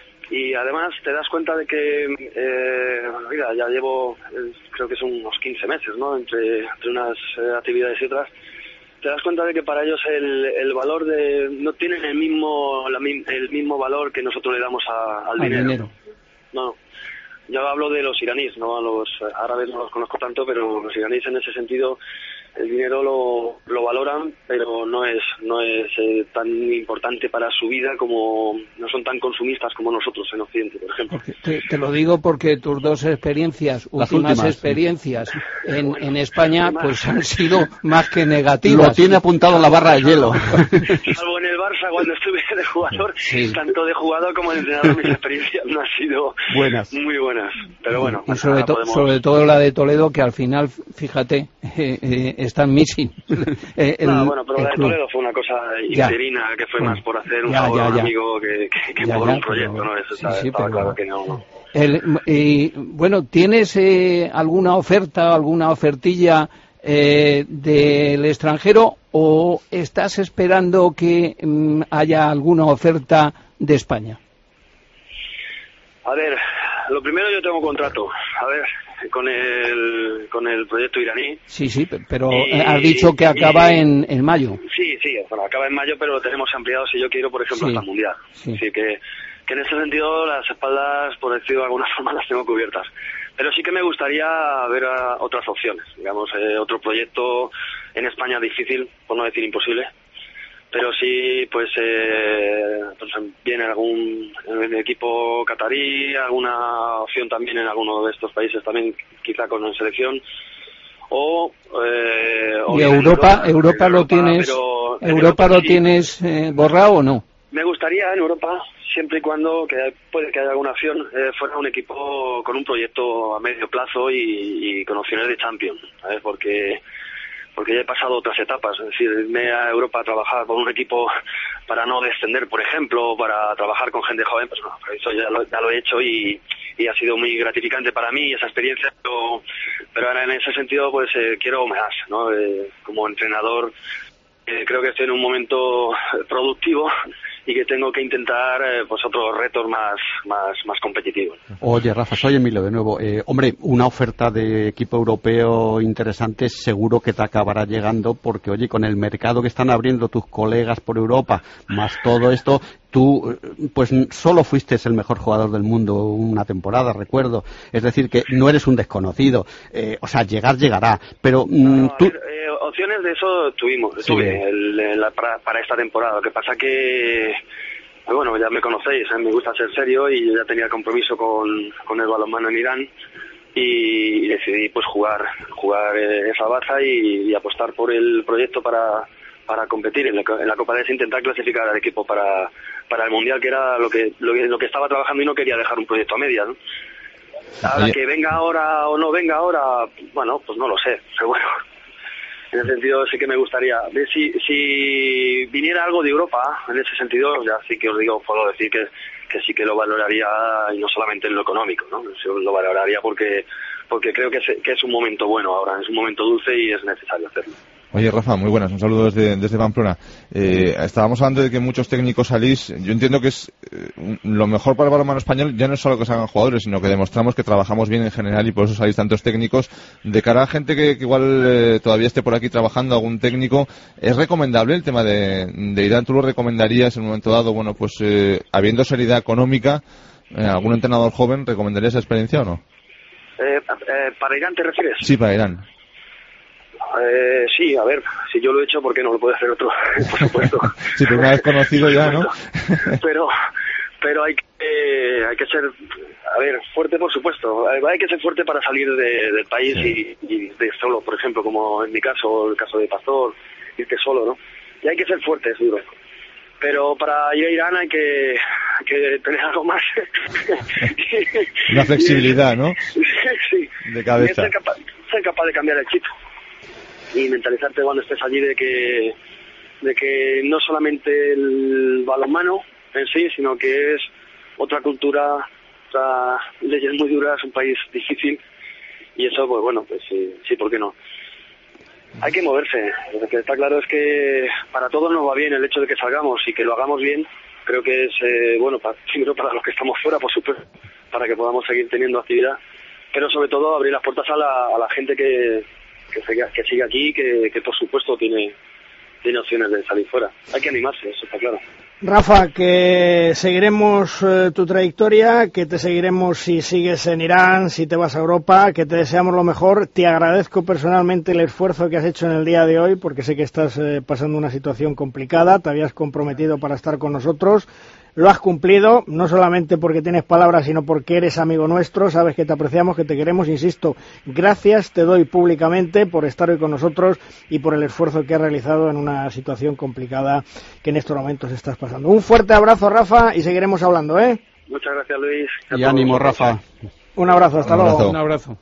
Y además te das cuenta de que, eh, mira, ya llevo, eh, creo que son unos quince meses, ¿no? Entre, entre unas eh, actividades y otras. Te das cuenta de que para ellos el, el valor de, no tienen el mismo, la, el mismo valor que nosotros le damos a, al, al dinero. dinero. No, yo hablo de los iraníes, ¿no? A los árabes no los conozco tanto, pero los iraníes en ese sentido, el dinero lo, lo valoran, pero no es no es eh, tan importante para su vida como no son tan consumistas como nosotros en Occidente, por ejemplo. Te, te lo digo porque tus dos experiencias, últimas, últimas en, sí. en, bueno, en España, pues han sido más que negativas. Lo tiene apuntado en la barra de hielo. Salvo en el Barça cuando estuve de jugador, sí. Tanto de jugador como de entrenador, mis experiencias no han sido buenas. Muy buenas. Pero bueno, y sobre, to podemos... sobre todo la de Toledo, que al final, fíjate, eh, eh, están missing. eh, el, no, bueno, pero la de Toledo fue una cosa interina, ya. Que fue bueno, más por hacer un ya, favor ya, ya. a un amigo que, que, que ya, por ya, un proyecto, pero, ¿no? Eso sí, está, sí, estaba pero, claro que no, no. El, y, bueno, ¿tienes eh, alguna oferta, alguna ofertilla eh, del extranjero o estás esperando que mm, haya alguna oferta de España? A ver, lo primero, yo tengo contrato. A ver, con el con el proyecto iraní. Sí, sí, pero y, has dicho que acaba y, en, en mayo. Sí, sí, bueno, acaba en mayo, pero lo tenemos ampliado si yo quiero, por ejemplo, sí, hasta el Mundial. Sí. Así que, que en ese sentido las espaldas, por decirlo de alguna forma, las tengo cubiertas. Pero sí que me gustaría ver a otras opciones, digamos, eh, otro proyecto en España difícil, por no decir imposible. Pero sí, pues, eh, pues viene algún equipo catarí, alguna opción también en alguno de estos países, también quizá con selección. O, eh, ¿Y Europa, Europa, Europa lo tienes, Europa, Europa lo sí. tienes eh, borrado o no? Me gustaría en Europa, siempre y cuando, que puede que haya alguna opción, eh, fuera un equipo con un proyecto a medio plazo y, y con opciones de Champions, ¿sabes? Porque porque ya he pasado otras etapas, es decir, irme a Europa a trabajar con un equipo para no descender, por ejemplo, para trabajar con gente joven, pues no, eso ya lo, ya lo he hecho y, y ha sido muy gratificante para mí esa experiencia, pero, pero ahora en ese sentido pues eh, quiero más, ¿no? Eh, como entrenador eh, creo que estoy en un momento productivo y que tengo que intentar eh, pues otros retos más más más competitivos. Oye, Rafa, soy Emilio de nuevo. Eh, hombre, una oferta de equipo europeo interesante seguro que te acabará llegando porque, oye, con el mercado que están abriendo tus colegas por Europa, más todo esto, tú pues solo fuiste el mejor jugador del mundo una temporada, recuerdo. Es decir, que no eres un desconocido. Eh, o sea, llegar llegará. Pero mm, no, tú... ver, eh, opciones de eso tuvimos, Sí. tuve el, el, la, para, para esta temporada. Lo que pasa que, bueno, ya me conocéis, ¿eh? Me gusta ser serio y yo ya tenía compromiso con, con el balonmano en Irán y, y decidí pues jugar jugar eh, esa baza y, y apostar por el proyecto para para competir en la, en la Copa de Ese, intentar clasificar al equipo para para el Mundial, que era lo que lo, lo que estaba trabajando y no quería dejar un proyecto a medias, ¿no? Ahora, que venga ahora o no venga ahora, bueno, pues no lo sé, pero bueno, en ese sentido sí que me gustaría. Si, si viniera algo de Europa, en ese sentido, ya sí que os digo, puedo decir que, que sí que lo valoraría, y no solamente en lo económico, ¿no? Lo valoraría porque porque creo que es, que es un momento bueno ahora, es un momento dulce y es necesario hacerlo. Oye, Rafa, muy buenas, un saludo desde, desde Pamplona. Eh, estábamos hablando de que muchos técnicos salís. Yo entiendo que es eh, lo mejor para el balonmano español, ya no es solo que salgan jugadores, sino que demostramos que trabajamos bien en general y por eso salís tantos técnicos. De cara a gente que, que igual eh, todavía esté por aquí trabajando, algún técnico, ¿es recomendable el tema de, de Irán? ¿Tú lo recomendarías en un momento dado? Bueno, pues eh, habiendo seriedad económica, eh, ¿algún entrenador joven recomendaría esa experiencia o no? Eh, eh, ¿Para Irán te refieres? Sí, para Irán. Eh, sí, a ver, si yo lo he hecho, ¿por qué no lo puede hacer otro? Por supuesto. Sí, pero una vez conocido ya, ¿no? pero pero hay que eh, hay que ser, a ver, fuerte, por supuesto. Hay que ser fuerte para salir de, del país sí. y, y de solo, por ejemplo, como en mi caso, el caso de Pastor, irte solo, ¿no? Y hay que ser fuerte, es duro. Pero para ir a Irán hay que, hay que tener algo más. Una flexibilidad, ¿no? Sí. De cabeza. Ser capaz, ser capaz de cambiar el chip y mentalizarte cuando estés allí de que de que no solamente el balonmano en sí, sino que es otra cultura, otras leyes muy duras, un país difícil, y eso, pues bueno, pues sí, sí, ¿por qué no? Hay que moverse. Lo que está claro es que para todos nos va bien el hecho de que salgamos y que lo hagamos bien. Creo que es eh, bueno, para, primero para los que estamos fuera, por supuesto, para que podamos seguir teniendo actividad, pero sobre todo abrir las puertas a la, a la gente que que sigue, que sigue aquí, que, que por supuesto tiene, tiene opciones de salir fuera. Hay que animarse, eso está claro. Rafa, que seguiremos eh, tu trayectoria, que te seguiremos si sigues en Irán, si te vas a Europa, que te deseamos lo mejor. Te agradezco personalmente el esfuerzo que has hecho en el día de hoy, porque sé que estás eh, pasando una situación complicada, te habías comprometido para estar con nosotros. Lo has cumplido, no solamente porque tienes palabras, sino porque eres amigo nuestro, sabes que te apreciamos, que te queremos, insisto, gracias te doy públicamente por estar hoy con nosotros y por el esfuerzo que has realizado en una situación complicada que en estos momentos estás pasando. Un fuerte abrazo, Rafa, y seguiremos hablando, ¿eh? Muchas gracias, Luis. Y ánimo, Rafa. Un abrazo, hasta Un abrazo. luego. Un abrazo.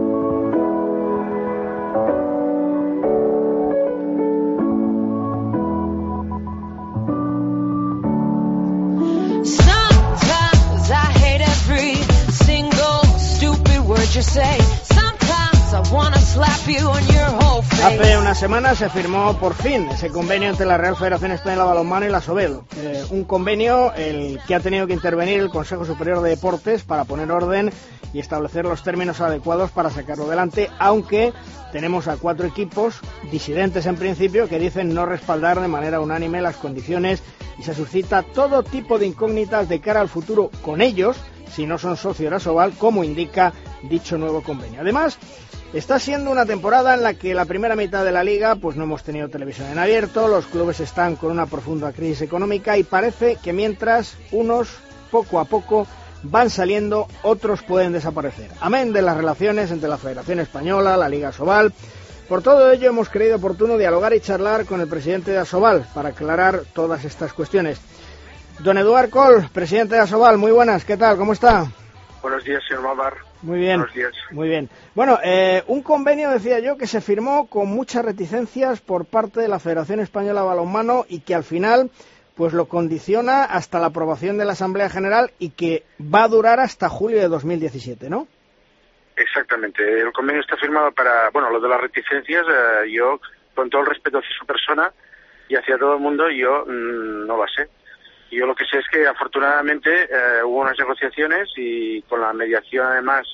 Hace una semana se firmó por fin ese convenio entre la Real Federación Española de Balonmano y la SOBEL. Eh, un convenio el que ha tenido que intervenir el Consejo Superior de Deportes para poner orden y establecer los términos adecuados para sacarlo adelante, aunque tenemos a cuatro equipos disidentes en principio que dicen no respaldar de manera unánime las condiciones y se suscita todo tipo de incógnitas de cara al futuro con ellos, si no son socios de la SOBAL, como indica dicho nuevo convenio. Además, está siendo una temporada en la que la primera mitad de la liga pues no hemos tenido televisión en abierto, los clubes están con una profunda crisis económica y parece que mientras unos poco a poco van saliendo, otros pueden desaparecer. Amén de las relaciones entre la Federación Española, la Liga SOBAL. Por todo ello hemos creído oportuno dialogar y charlar con el presidente de ASOBAL para aclarar todas estas cuestiones. Don Eduard Coll, presidente de ASOBAL, muy buenas, ¿qué tal? ¿Cómo está? Buenos días, señor Malvar. Muy bien, Buenos días. Muy bien. Bueno, eh, un convenio, decía yo, que se firmó con muchas reticencias por parte de la Federación Española de Balonmano y que al final pues lo condiciona hasta la aprobación de la Asamblea General y que va a durar hasta julio de dos mil diecisiete, ¿no? Exactamente. El convenio está firmado para, bueno, lo de las reticencias, eh, yo, con todo el respeto hacia su persona y hacia todo el mundo, yo mmm, no lo sé. Yo lo que sé es que afortunadamente eh, hubo unas negociaciones y con la mediación además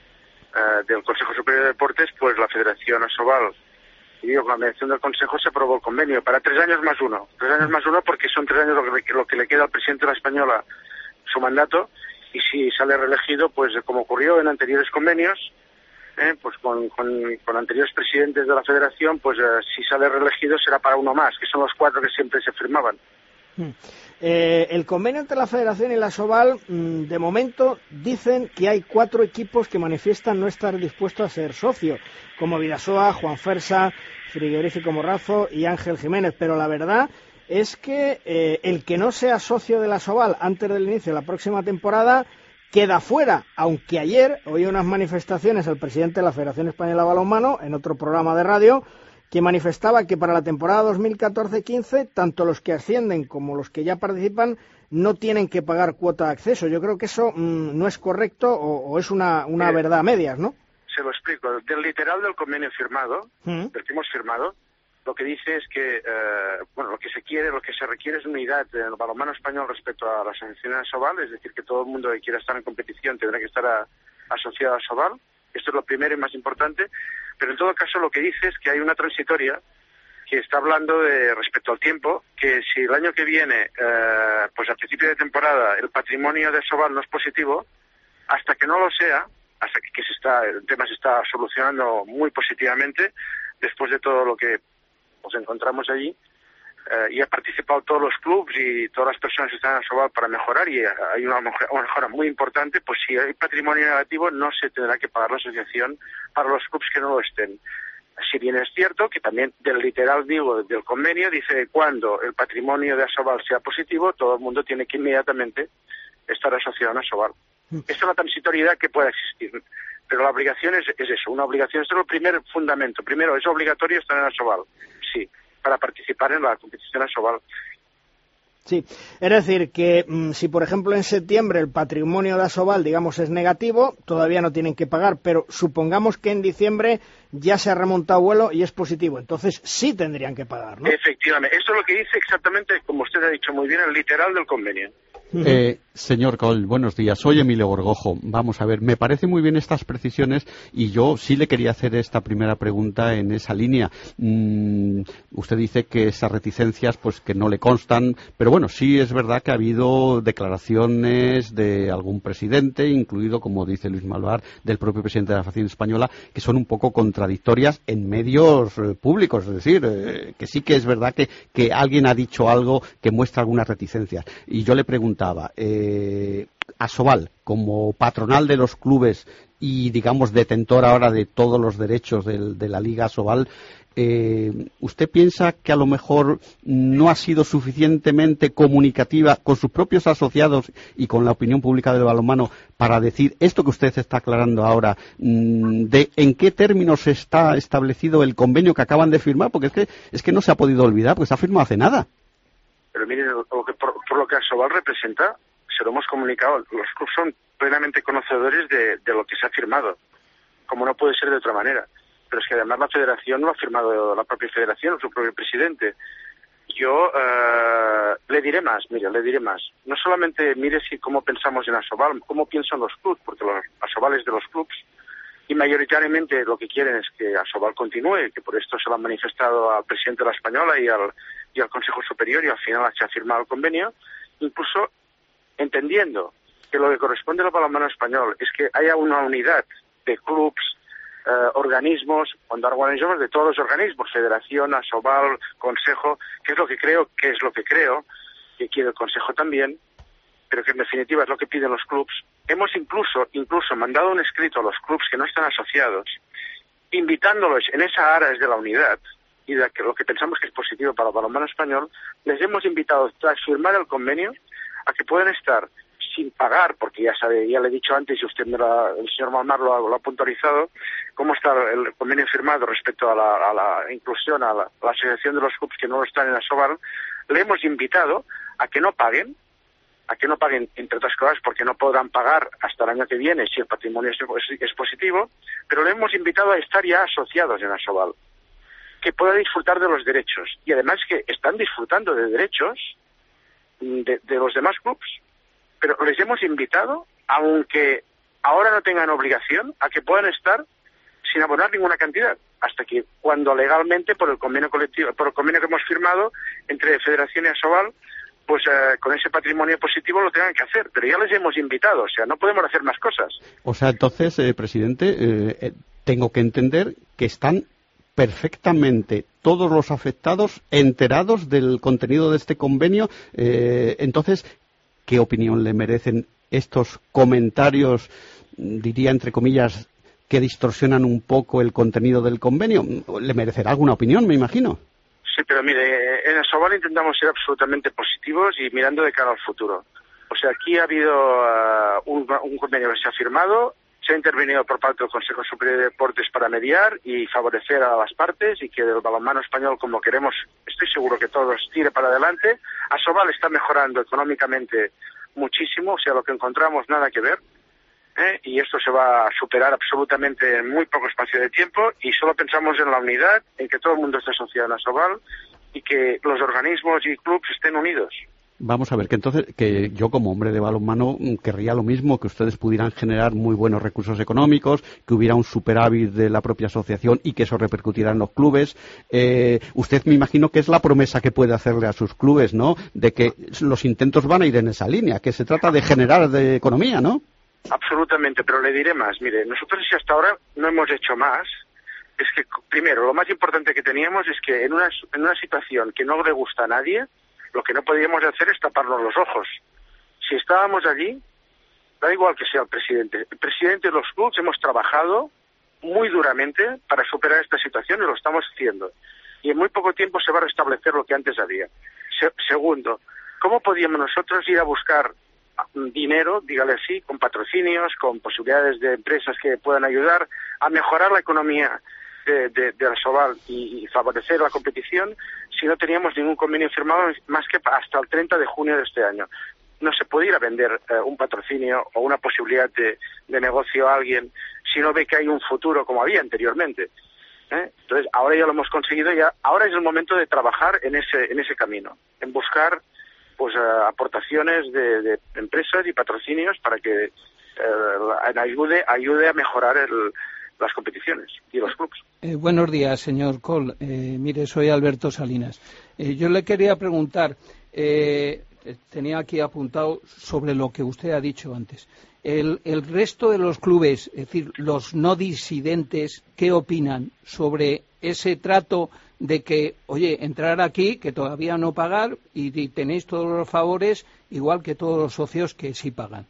eh, del Consejo Superior de Deportes, pues la Federación Asobal, y digo, con la mediación del Consejo se aprobó el convenio para tres años más uno. Tres años más uno porque son tres años lo que, lo que le queda al presidente de la Española su mandato, y si sale reelegido, pues como ocurrió en anteriores convenios, eh, pues con, con, con anteriores presidentes de la Federación, pues eh, si sale reelegido será para uno más, que son los cuatro que siempre se firmaban. Hmm. Eh, el convenio entre la Federación y la Asobal, mmm, de momento, dicen que hay cuatro equipos que manifiestan no estar dispuestos a ser socios, como Vidasoa, Juan Fersa, Frigorífico Morrazo y Ángel Jiménez, pero la verdad es que eh, el que no sea socio de la Asobal antes del inicio de la próxima temporada queda fuera, aunque ayer oí unas manifestaciones al presidente de la Federación Española de Balonmano en otro programa de radio que manifestaba que para la temporada dos mil catorce quince, tanto los que ascienden como los que ya participan no tienen que pagar cuota de acceso. Yo creo que eso mmm, no es correcto o, o es una, una eh, verdad a medias, ¿no? Se lo explico. Del literal del convenio firmado, ¿Mm? del que hemos firmado, lo que dice es que, eh, bueno, lo que se quiere, lo que se requiere es unidad en el balonmano español respecto a la asociación de Asobal, es decir, que todo el mundo que quiera estar en competición tendrá que estar a, asociado a Asobal. Esto es lo primero y más importante, pero en todo caso lo que dice es que hay una transitoria que está hablando de respecto al tiempo, que si el año que viene, eh, pues a principio de temporada, el patrimonio de Asobal no es positivo, hasta que no lo sea, hasta que, que se está, el tema se está solucionando muy positivamente, después de todo lo que nos encontramos allí, eh, y ha participado todos los clubes y todas las personas que están en Asobal para mejorar, y hay una mejora muy importante, pues si hay patrimonio negativo no se tendrá que pagar la asociación para los clubes que no lo estén. Si bien es cierto que también del literal digo del convenio dice que cuando el patrimonio de Asobal sea positivo, todo el mundo tiene que inmediatamente estar asociado a Asobal. Esta es la transitoriedad que pueda existir, pero la obligación es, es eso, una obligación. Este es el primer fundamento. Primero, es obligatorio estar en Asobal, sí, para participar en la competición Asobal. Sí, es decir, que mmm, si por ejemplo en septiembre el patrimonio de Asobal, digamos, es negativo, todavía no tienen que pagar, pero supongamos que en diciembre ya se ha remontado vuelo y es positivo, entonces sí tendrían que pagar, ¿no? Efectivamente, eso es lo que dice exactamente, como usted ha dicho muy bien, el literal del convenio. Eh, señor Coll, buenos días. Soy Emilio Gorgojo. Vamos a ver, me parece muy bien estas precisiones y yo sí le quería hacer esta primera pregunta en esa línea. Mm, usted dice que esas reticencias pues que no le constan, pero bueno, sí es verdad que ha habido declaraciones de algún presidente, incluido, como dice Luis Malvar, del propio presidente de la Federación Española, que son un poco contradictorias en medios eh, públicos. Es decir, eh, que sí que es verdad que, que alguien ha dicho algo que muestra algunas reticencias. Y yo le pregunto, Eh, Asobal, como patronal de los clubes y, digamos, detentor ahora de todos los derechos del, de la Liga Asobal, eh, ¿usted piensa que a lo mejor no ha sido suficientemente comunicativa con sus propios asociados y con la opinión pública del balonmano para decir esto que usted está aclarando ahora, mmm, de en qué términos está establecido el convenio que acaban de firmar? Porque es que, es que no se ha podido olvidar, porque se ha firmado hace nada. Pero mire, lo que, por, por lo que Asobal representa, se lo hemos comunicado, los clubes son plenamente conocedores de, de lo que se ha firmado, como no puede ser de otra manera. Pero es que además la federación lo ha firmado la propia federación, su propio presidente. Yo eh, le diré más, mire, le diré más. No solamente mire si cómo pensamos en Asobal, cómo piensan los clubes, porque los Asobal es de los clubes, y mayoritariamente lo que quieren es que Asobal continúe, que por esto se lo han manifestado al presidente de la Española y al, y al Consejo Superior, y al final se ha firmado el convenio, incluso entendiendo que lo que corresponde al balonmano español es que haya una unidad de clubes, eh, organismos, cuando organismos de todos los organismos, Federación, Asobal, Consejo, que es lo que creo, que es lo que creo, que quiere el Consejo también, pero que en definitiva es lo que piden los clubes. Hemos incluso, incluso mandado un escrito a los clubes que no están asociados, invitándolos en esa aras de la unidad y de que lo que pensamos que es positivo para el balonmano español, les hemos invitado, tras firmar el convenio, a que puedan estar sin pagar, porque ya sabe, ya le he dicho antes y usted me lo ha, el señor Malmar lo ha, lo ha puntualizado, cómo está el convenio firmado respecto a la, a la inclusión, a la, a la asociación de los clubes que no están en Asobal. Le hemos invitado a que no paguen, a que no paguen, entre otras cosas, porque no podrán pagar hasta el año que viene si el patrimonio es, es, es positivo, pero le hemos invitado a estar ya asociados en Asobal, que puedan disfrutar de los derechos, y además que están disfrutando de derechos de, de los demás clubes, pero les hemos invitado, aunque ahora no tengan obligación, a que puedan estar sin abonar ninguna cantidad, hasta que cuando legalmente, por el convenio colectivo, por el convenio que hemos firmado entre Federación y Asobal, pues eh, con ese patrimonio positivo lo tengan que hacer, pero ya les hemos invitado, o sea, no podemos hacer más cosas. O sea, entonces, eh, presidente, eh, eh, tengo que entender que están perfectamente todos los afectados enterados del contenido de este convenio. Eh, entonces, ¿qué opinión le merecen estos comentarios, diría entre comillas, que distorsionan un poco el contenido del convenio? ¿Le merecerá alguna opinión, me imagino? Sí, pero mire, en Asobal intentamos ser absolutamente positivos y mirando de cara al futuro. O sea, aquí ha habido uh, un, un convenio que se ha firmado, se ha intervenido por parte del Consejo Superior de Deportes para mediar y favorecer a las partes y que el balonmano español, como queremos, estoy seguro que todos tire para adelante. Asobal está mejorando económicamente muchísimo, o sea, lo que encontramos nada que ver. ¿Eh? Y esto se va a superar absolutamente en muy poco espacio de tiempo y solo pensamos en la unidad, en que todo el mundo esté asociado en Asobal y que los organismos y clubes estén unidos. Vamos a ver, que entonces, que yo como hombre de balonmano querría lo mismo, que ustedes pudieran generar muy buenos recursos económicos, que hubiera un superávit de la propia asociación y que eso repercutiera en los clubes. Eh, usted me imagino que es la promesa que puede hacerle a sus clubes, ¿no? De que los intentos van a ir en esa línea, que se trata de generar de economía, ¿no? Absolutamente, pero le diré más. Mire, nosotros si hasta ahora no hemos hecho más, es que, primero, lo más importante que teníamos es que en una, en una situación que no le gusta a nadie, lo que no podíamos hacer es taparnos los ojos. Si estábamos allí, da igual que sea el presidente. El presidente de los clubes hemos trabajado muy duramente para superar esta situación y lo estamos haciendo. Y en muy poco tiempo se va a restablecer lo que antes había. Se, segundo, ¿cómo podíamos nosotros ir a buscar dinero, dígale así, con patrocinios, con posibilidades de empresas que puedan ayudar a mejorar la economía de, de, de Asobal y, y favorecer la competición si no teníamos ningún convenio firmado más que hasta el treinta de junio de este año? No se puede ir a vender eh, un patrocinio o una posibilidad de, de negocio a alguien si no ve que hay un futuro como había anteriormente. ¿eh? Entonces, ahora ya lo hemos conseguido, ya ahora es el momento de trabajar en ese, en ese camino, en buscar pues uh, aportaciones de, de empresas y patrocinios para que uh, ayude ayude a mejorar el, las competiciones y los clubes. Eh, buenos días, señor Coll. Eh, mire, soy Alberto Salinas. Eh, yo le quería preguntar, eh, tenía aquí apuntado sobre lo que usted ha dicho antes. El, el resto de los clubes, es decir, los no disidentes, ¿qué opinan sobre ese trato de que, oye, entrar aquí, que todavía no pagar, y, y tenéis todos los favores, igual que todos los socios que sí pagan?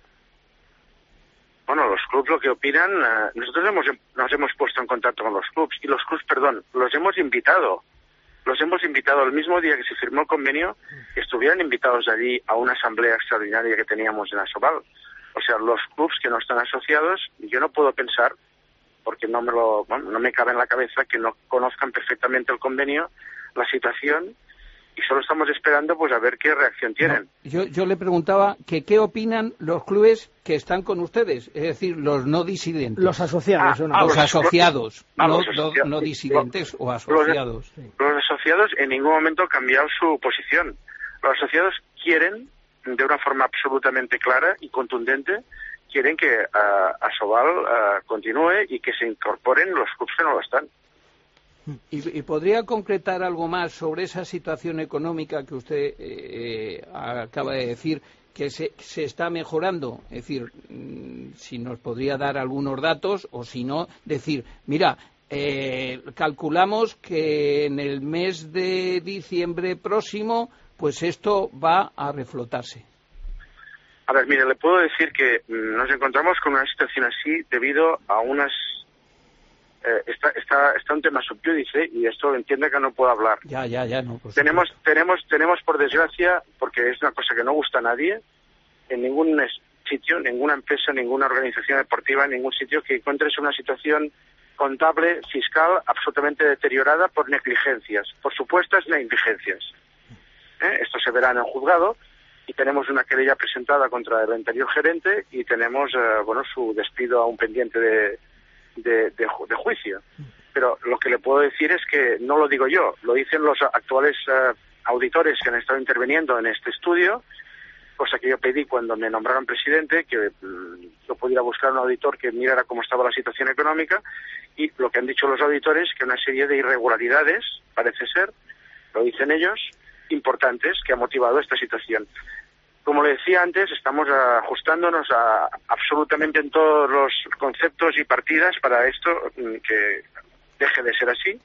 Bueno, los clubes lo que opinan, uh, nosotros hemos, nos hemos puesto en contacto con los clubes, y los clubes, perdón, los hemos invitado. Los hemos invitado el mismo día que se firmó el convenio, que estuvieran invitados allí a una asamblea extraordinaria que teníamos en Asobal. O sea, los clubes que no están asociados, yo no puedo pensar, porque no me lo, bueno, no me cabe en la cabeza que no conozcan perfectamente el convenio, la situación, y solo estamos esperando pues a ver qué reacción tienen. No, yo, yo le preguntaba que qué opinan los clubes que están con ustedes, es decir, los no disidentes. Los asociados. Ah, ¿no? ah, los, los asociados, ah, no, los asociados. No, no disidentes los, o asociados. Los, los asociados en ningún momento han cambiado su posición. Los asociados quieren, de una forma absolutamente clara y contundente, quieren que uh, Asobal uh, continúe y que se incorporen los clubes que no lo están. ¿Y, y podría concretar algo más sobre esa situación económica que usted eh, acaba de decir, que se, se está mejorando? Es decir, mmm, si nos podría dar algunos datos, o si no, decir, mira, eh, calculamos que en el mes de diciembre próximo, pues esto va a reflotarse. A ver, mire, le puedo decir que nos encontramos con una situación así debido a unas... Eh, está, está, está un tema subyúdice y esto entiende que no puedo hablar. Ya, ya, ya, no. Tenemos, tenemos, tenemos por desgracia, porque es una cosa que no gusta a nadie, en ningún sitio, ninguna empresa, ninguna organización deportiva, en ningún sitio que encuentres una situación contable, fiscal, absolutamente deteriorada por negligencias, por supuestas negligencias. ¿Eh? Esto se verá en el juzgado y tenemos una querella presentada contra el anterior gerente y tenemos eh, bueno su despido aún pendiente de, de, de, de juicio. Pero lo que le puedo decir es que no lo digo yo, lo dicen los actuales uh, auditores que han estado interviniendo en este estudio, cosa que yo pedí cuando me nombraron presidente, que mm, yo pudiera buscar un auditor que mirara cómo estaba la situación económica, y lo que han dicho los auditores, que una serie de irregularidades, parece ser, lo dicen ellos, importantes, que ha motivado esta situación. Como le decía antes, estamos ajustándonos a, absolutamente en todos los conceptos y partidas para esto, que deje de ser así,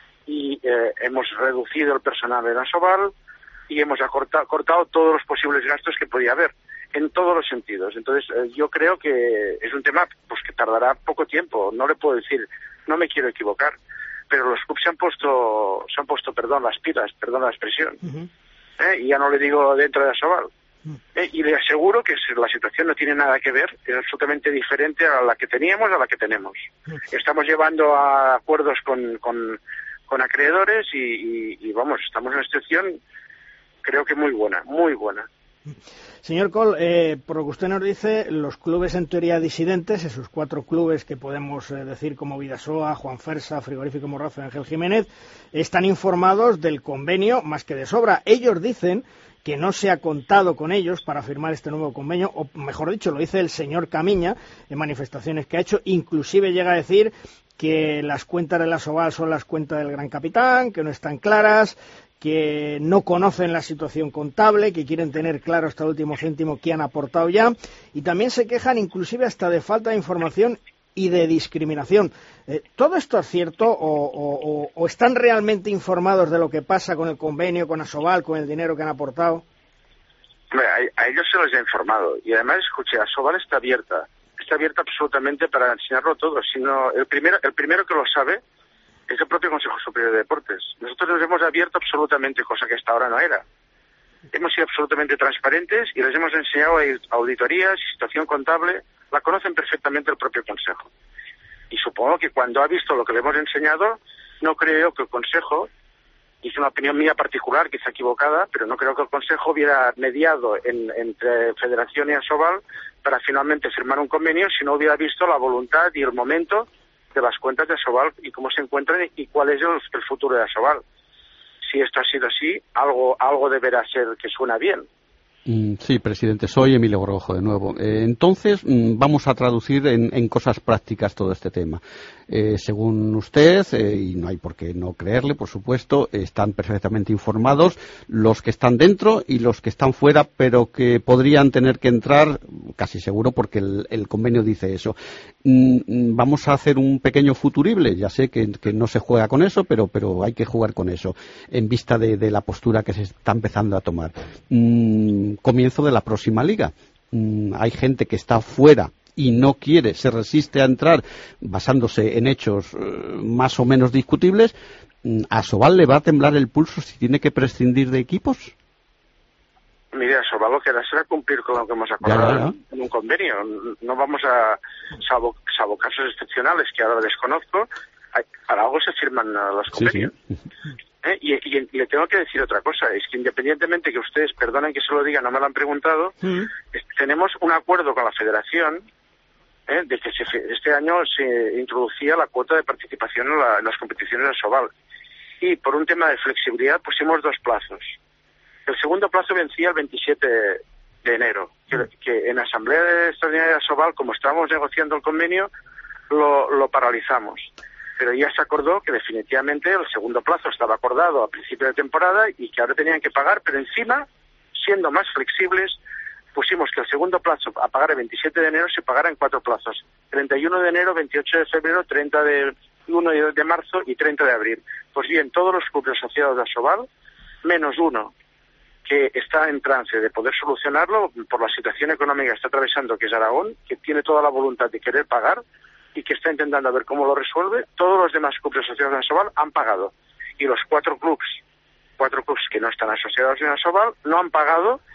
y eh, hemos reducido el personal en Asobal y hemos acortado, cortado todos los posibles gastos que podía haber, en todos los sentidos. Entonces, eh, yo creo que es un tema pues que tardará poco tiempo, no le puedo decir, no me quiero equivocar, pero los clubs se han puesto, se han puesto, perdón, las pilas, perdón la expresión, uh-huh. ¿eh? Y ya no le digo dentro de Asobal. Eh, y le aseguro que la situación no tiene nada que ver, es absolutamente diferente a la que teníamos, a la que tenemos. Estamos llevando a acuerdos con, con, con acreedores y, y, y, vamos, estamos en una situación, creo que muy buena, muy buena. Señor Coll, eh, por lo que usted nos dice, los clubes en teoría disidentes, esos cuatro clubes que podemos eh, decir como Vidasoa, Juan Fersa, Frigorífico Morrazo y Ángel Jiménez, están informados del convenio más que de sobra. Ellos dicen que no se ha contado con ellos para firmar este nuevo convenio, o mejor dicho, lo dice el señor Camiña en manifestaciones que ha hecho, inclusive llega a decir que las cuentas de la Asobal son las cuentas del gran capitán, que no están claras, que no conocen la situación contable, que quieren tener claro hasta el último céntimo que han aportado ya, y también se quejan inclusive hasta de falta de información y de discriminación. Eh, ¿Todo esto es cierto o, o, o están realmente informados de lo que pasa con el convenio, con Asobal, con el dinero que han aportado? A, a ellos se les ha informado y además, escuche, Asobal está abierta, está abierta absolutamente para enseñarlo todo. Sino el primero, el primero que lo sabe es el propio Consejo Superior de Deportes. Nosotros nos hemos abierto absolutamente, cosa que hasta ahora no era. Hemos sido absolutamente transparentes y les hemos enseñado auditorías, situación contable, la conocen perfectamente el propio Consejo. Y supongo que cuando ha visto lo que le hemos enseñado, no creo que el Consejo, y es una opinión mía particular, quizá equivocada, pero no creo que el Consejo hubiera mediado en, entre Federación y Asobal para finalmente firmar un convenio si no hubiera visto la voluntad y el momento de las cuentas de Asobal y cómo se encuentran y cuál es el, el futuro de Asobal. Si esto ha sido así, algo algo deberá ser que suena bien. Sí, presidente, soy Emilio Grojo de nuevo. Eh, entonces, vamos a traducir en, en cosas prácticas todo este tema. Eh, según usted, eh, y no hay por qué no creerle, por supuesto, están perfectamente informados los que están dentro y los que están fuera, pero que podrían tener que entrar, casi seguro, porque el, el convenio dice eso. Mm, vamos a hacer un pequeño futurible, ya sé que, que no se juega con eso, pero, pero hay que jugar con eso, en vista de, de la postura que se está empezando a tomar. Mm, comienzo de la próxima liga. Mm, hay gente que está fuera y no quiere, se resiste a entrar basándose en hechos eh, más o menos discutibles. ¿A Asobal le va a temblar el pulso si tiene que prescindir de equipos? Mira, Asobal lo que hará será cumplir con lo que hemos acordado ya, ya, ya. en un convenio. No vamos a, salvo, salvo casos excepcionales que ahora desconozco, hay, para algo se firman los convenios. Sí, sí. ¿Eh? Y, y, y le tengo que decir otra cosa, es que independientemente que ustedes, perdonen que se lo diga, no me lo han preguntado, mm. es, tenemos un acuerdo con la Federación ¿eh? de que se, este año se introducía la cuota de participación en, la, en las competiciones de Asobal. Y por un tema de flexibilidad pusimos dos plazos. El segundo plazo vencía el veintisiete de enero, que, que en Asamblea Extraordinaria de Asobal, como estábamos negociando el convenio, lo, lo paralizamos. Pero ya se acordó que definitivamente el segundo plazo estaba acordado a principio de temporada y que ahora tenían que pagar, pero encima, siendo más flexibles, pusimos que el segundo plazo a pagar el veintisiete de enero se pagara en cuatro plazos. treinta y uno de enero, veintiocho de febrero, treinta de uno de marzo y treinta de abril. Pues bien, todos los clubes asociados de Asobal, menos uno, que está en trance de poder solucionarlo por la situación económica que está atravesando, que es Aragón, que tiene toda la voluntad de querer pagar, y que está intentando ver cómo lo resuelve, todos los demás clubes asociados en Asobal han pagado. Y los cuatro clubes, cuatro clubes que no están asociados en Asobal, no han pagado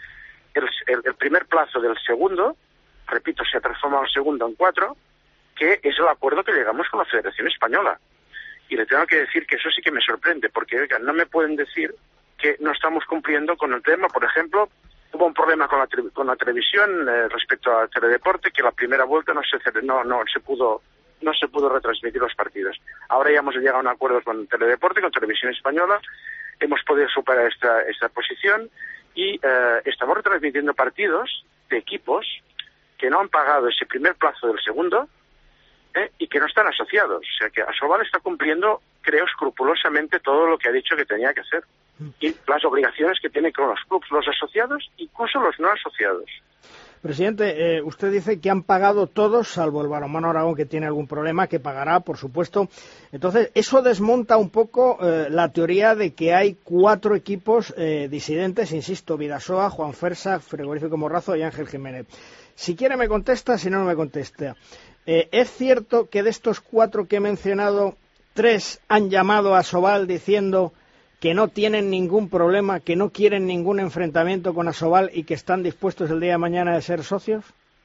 el, el, el primer plazo del segundo, repito, se ha transformado el segundo en cuatro, que es el acuerdo que llegamos con la Federación Española. Y le tengo que decir que eso sí que me sorprende, porque oiga, no me pueden decir que no estamos cumpliendo con el tema. Por ejemplo, hubo un problema con la, con la televisión eh, respecto al teledeporte, que la primera vuelta no se no no se pudo no se pudo retransmitir los partidos. Ahora ya hemos llegado a un acuerdo con teledeporte, con Televisión Española, hemos podido superar esta esta posición y eh, estamos retransmitiendo partidos de equipos que no han pagado ese primer plazo del segundo eh, y que no están asociados. O sea que Asobal está cumpliendo, creo, escrupulosamente todo lo que ha dicho que tenía que hacer. Y las obligaciones que tiene con los clubes, los asociados, incluso los no asociados. Presidente, eh, usted dice que han pagado todos, salvo el Balonmano Aragón, que tiene algún problema, que pagará, por supuesto. Entonces, eso desmonta un poco eh, la teoría de que hay cuatro equipos eh, disidentes, insisto, Vidasoa, Juan Fersa, Frigorífico Morrazo y Ángel Jiménez. Si quiere me contesta, si no, no me contesta. Eh, ¿Es cierto que de estos cuatro que he mencionado, tres han llamado a Asobal diciendo que no tienen ningún problema, que no quieren ningún enfrentamiento con Asobal y que están dispuestos el día de mañana a ser socios?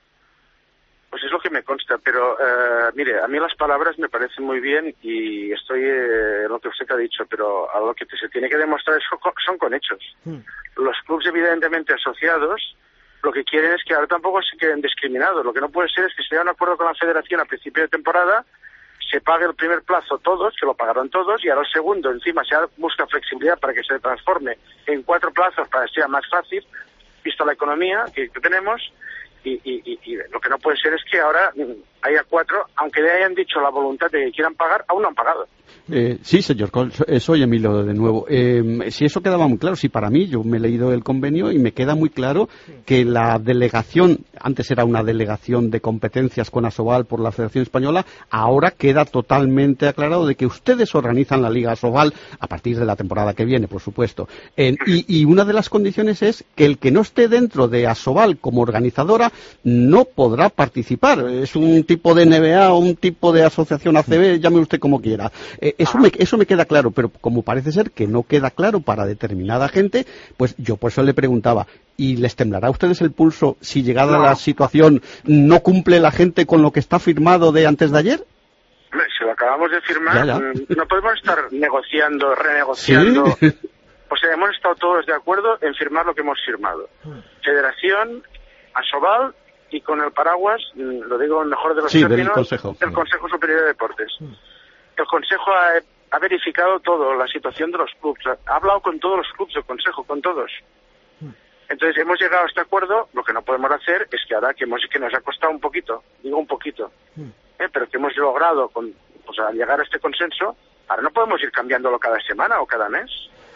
Pues es lo que me consta, pero eh, mire, a mí las palabras me parecen muy bien y estoy eh, en lo que usted ha dicho, pero a lo que se tiene que demostrar son con, son con hechos. Hmm. Los clubes evidentemente asociados lo que quieren es que ahora tampoco se queden discriminados. Lo que no puede ser es que se haya un acuerdo con la Federación a principio de temporada, se pague el primer plazo todos, que lo pagaron todos, y ahora el segundo, encima, se busca flexibilidad para que se transforme en cuatro plazos para que sea más fácil, visto la economía que, que tenemos, y, y, y, y lo que no puede ser es que ahora haya cuatro, aunque le hayan dicho la voluntad de que quieran pagar, aún no han pagado. Eh, sí, señor, soy Emilio de nuevo. Eh, si eso quedaba muy claro, si para mí, yo me he leído el convenio y me queda muy claro que la delegación, antes era una delegación de competencias con Asobal por la Federación Española, ahora queda totalmente aclarado de que ustedes organizan la Liga Asobal a partir de la temporada que viene, por supuesto. Eh, y, y una de las condiciones es que el que no esté dentro de Asobal como organizadora no podrá participar. Es un tipo de N B A o un tipo de asociación A C B, llame usted como quiera. Eh, Eso me, eso me queda claro, pero como parece ser que no queda claro para determinada gente, pues yo por eso le preguntaba, ¿y les temblará a ustedes el pulso si llegada no. la situación no cumple la gente con lo que está firmado de antes de ayer? Si lo acabamos de firmar, ya, ya. no podemos estar negociando, renegociando. ¿Sí? O sea, hemos estado todos de acuerdo en firmar lo que hemos firmado. Federación, Asobal y con el paraguas, lo digo en mejor de los sí, términos, del Consejo. del Consejo Superior de Deportes. El Consejo ha, ha verificado todo, la situación de los clubes, ha hablado con todos los clubes del Consejo, con todos. Entonces hemos llegado a este acuerdo, lo que no podemos hacer es que ahora que, hemos, que nos ha costado un poquito, digo un poquito, ¿eh? pero que hemos logrado con, pues, al llegar a este consenso, ahora no podemos ir cambiándolo cada semana o cada mes.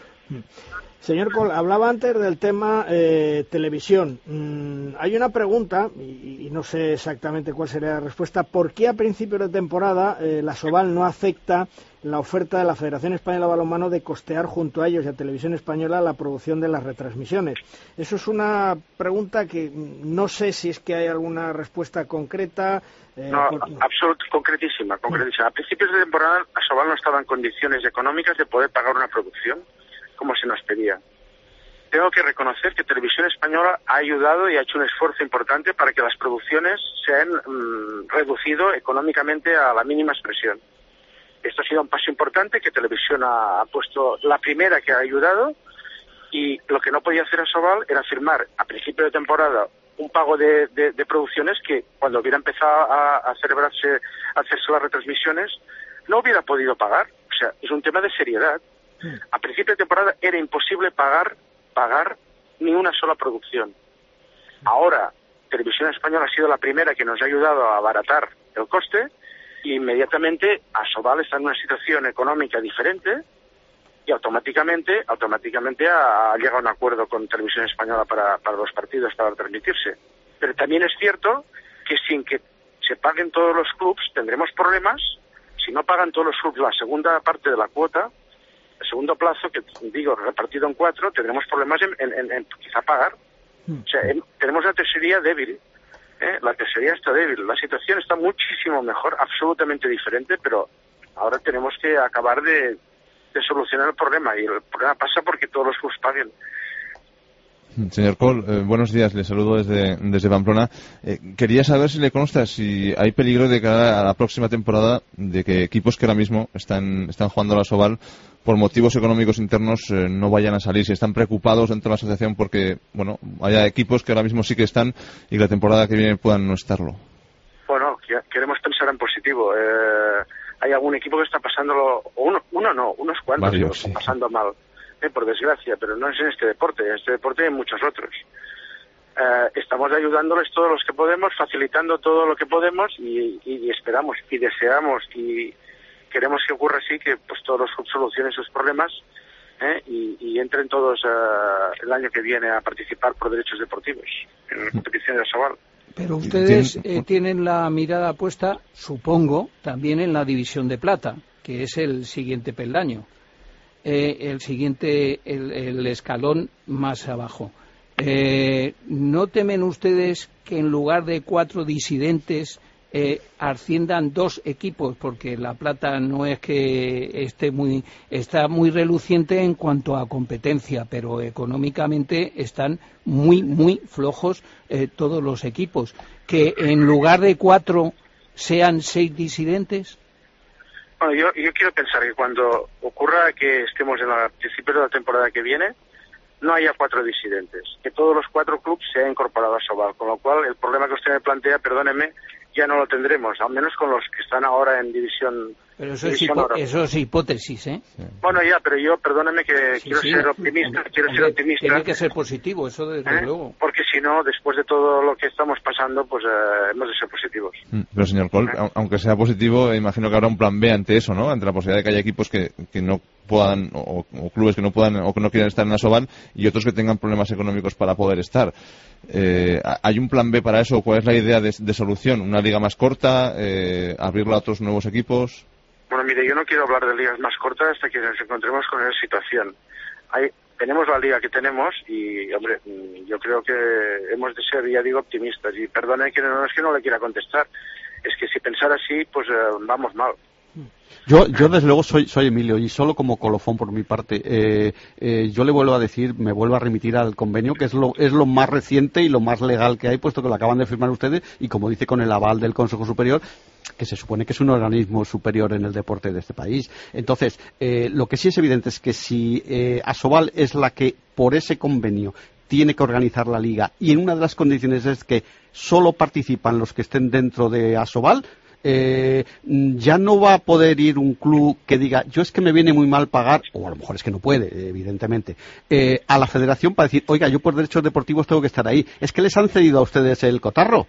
Señor Col, hablaba antes del tema eh, televisión. Mm, hay una pregunta, y, y no sé exactamente cuál sería la respuesta. ¿Por qué a principios de temporada eh, la Asobal no acepta la oferta de la Federación Española de Balonmano de costear junto a ellos y a Televisión Española la producción de las retransmisiones? Eso es una pregunta que no sé si es que hay alguna respuesta concreta. Eh, no, por... absoluta, concretísima, concretísima. A principios de temporada Asobal no estaba en condiciones económicas de poder pagar una producción como se nos pedía. Tengo que reconocer que Televisión Española ha ayudado y ha hecho un esfuerzo importante para que las producciones se han mmm, reducido económicamente a la mínima expresión. Esto ha sido un paso importante que Televisión ha, ha puesto, la primera que ha ayudado, y lo que no podía hacer Asobal era firmar a principio de temporada un pago de, de, de producciones que cuando hubiera empezado a, a celebrarse, a hacerse las retransmisiones, no hubiera podido pagar. O sea, es un tema de seriedad. A principio de temporada era imposible pagar pagar ni una sola producción. Ahora, Televisión Española ha sido la primera que nos ha ayudado a abaratar el coste y inmediatamente Asobal está en una situación económica diferente y automáticamente automáticamente ha, ha llegado a un acuerdo con Televisión Española para, para los partidos, para transmitirse. Pero también es cierto que sin que se paguen todos los clubes tendremos problemas. Si no pagan todos los clubes la segunda parte de la cuota, el segundo plazo, que digo, repartido en cuatro, tendremos problemas en, en, en, en quizá pagar. O sea, en, tenemos una tesorería débil, ¿eh? La tesorería está débil, la situación está muchísimo mejor, absolutamente diferente, pero ahora tenemos que acabar de, de solucionar el problema, y el problema pasa porque todos los clubes paguen. Señor Cole, eh, buenos días, le saludo desde, desde Pamplona. Eh, quería saber si le consta si hay peligro de cara a la próxima temporada de que equipos que ahora mismo están, están jugando a la Asobal por motivos económicos internos eh, no vayan a salir, si están preocupados dentro de la asociación porque, bueno, haya equipos que ahora mismo sí que están y que la temporada que viene puedan no estarlo. Bueno, queremos pensar en positivo. Eh, hay algún equipo que está pasándolo, uno, uno no, unos cuantos Varios, que sí. están pasando mal. Eh, por desgracia, pero no es en este deporte, en este deporte hay muchos otros. Eh, estamos ayudándoles todos los que podemos, facilitando todo lo que podemos y, y, y esperamos y deseamos y queremos que ocurra así, que pues todos los clubes solucionen sus problemas eh, y, y entren todos uh, el año que viene a participar por derechos deportivos en la competición de Asobal. Pero ustedes eh, tienen la mirada puesta, supongo, también en la división de plata, que es el siguiente peldaño. Eh, el siguiente, el, el escalón más abajo. Eh, ¿No temen ustedes que en lugar de cuatro disidentes eh, asciendan dos equipos? Porque la plata no es que esté muy, está muy reluciente en cuanto a competencia, pero económicamente están muy, muy flojos eh, todos los equipos. ¿Que en lugar de cuatro sean seis disidentes? Bueno, yo, yo quiero pensar que cuando ocurra que estemos en el principio de la temporada que viene, no haya cuatro disidentes, que todos los cuatro clubes se hayan incorporado a Asobal, con lo cual el problema que usted me plantea, perdóneme, ya no lo tendremos, al menos con los que están ahora en división. Pero eso, es, hipo eso es hipótesis, ¿eh? Bueno, ya, pero yo, perdóneme que sí, quiero sí. ser optimista, quiero Hombre, ser optimista. Tiene que ser positivo, eso desde ¿eh? luego. Porque si no, después de todo lo que estamos pasando, pues eh, hemos de ser positivos. Pero, señor Cole, ¿eh? aunque sea positivo, imagino que habrá un plan B ante eso, ¿no? Ante la posibilidad de que haya equipos que, que no puedan, o, o clubes que no puedan, o que no quieran estar en Asobal, y otros que tengan problemas económicos para poder estar. Eh, ¿Hay un plan B para eso? ¿Cuál es la idea de, de solución? ¿Una liga más corta? Eh, ¿Abrirla a otros nuevos equipos? Bueno, mire, yo no quiero hablar de ligas más cortas hasta que nos encontremos con esa situación. Hay, tenemos la liga que tenemos y, hombre, yo creo que hemos de ser, ya digo, optimistas. Y perdone que no es que no le quiera contestar, es que si pensara así, pues eh, vamos mal. Yo, yo desde luego soy, soy Emilio y solo como colofón por mi parte, eh, eh, yo le vuelvo a decir, me vuelvo a remitir al convenio que es lo, es lo más reciente y lo más legal que hay, puesto que lo acaban de firmar ustedes y como dice con el aval del Consejo Superior, que se supone que es un organismo superior en el deporte de este país. Entonces, eh, lo que sí es evidente es que si eh, Asobal es la que por ese convenio tiene que organizar la liga y en una de las condiciones es que solo participan los que estén dentro de Asobal, Eh, ya no va a poder ir un club que diga yo es que me viene muy mal pagar, o a lo mejor es que no puede, evidentemente, eh, a la federación para decir, oiga, yo por derechos deportivos tengo que estar ahí. ¿Es que les han cedido a ustedes el cotarro?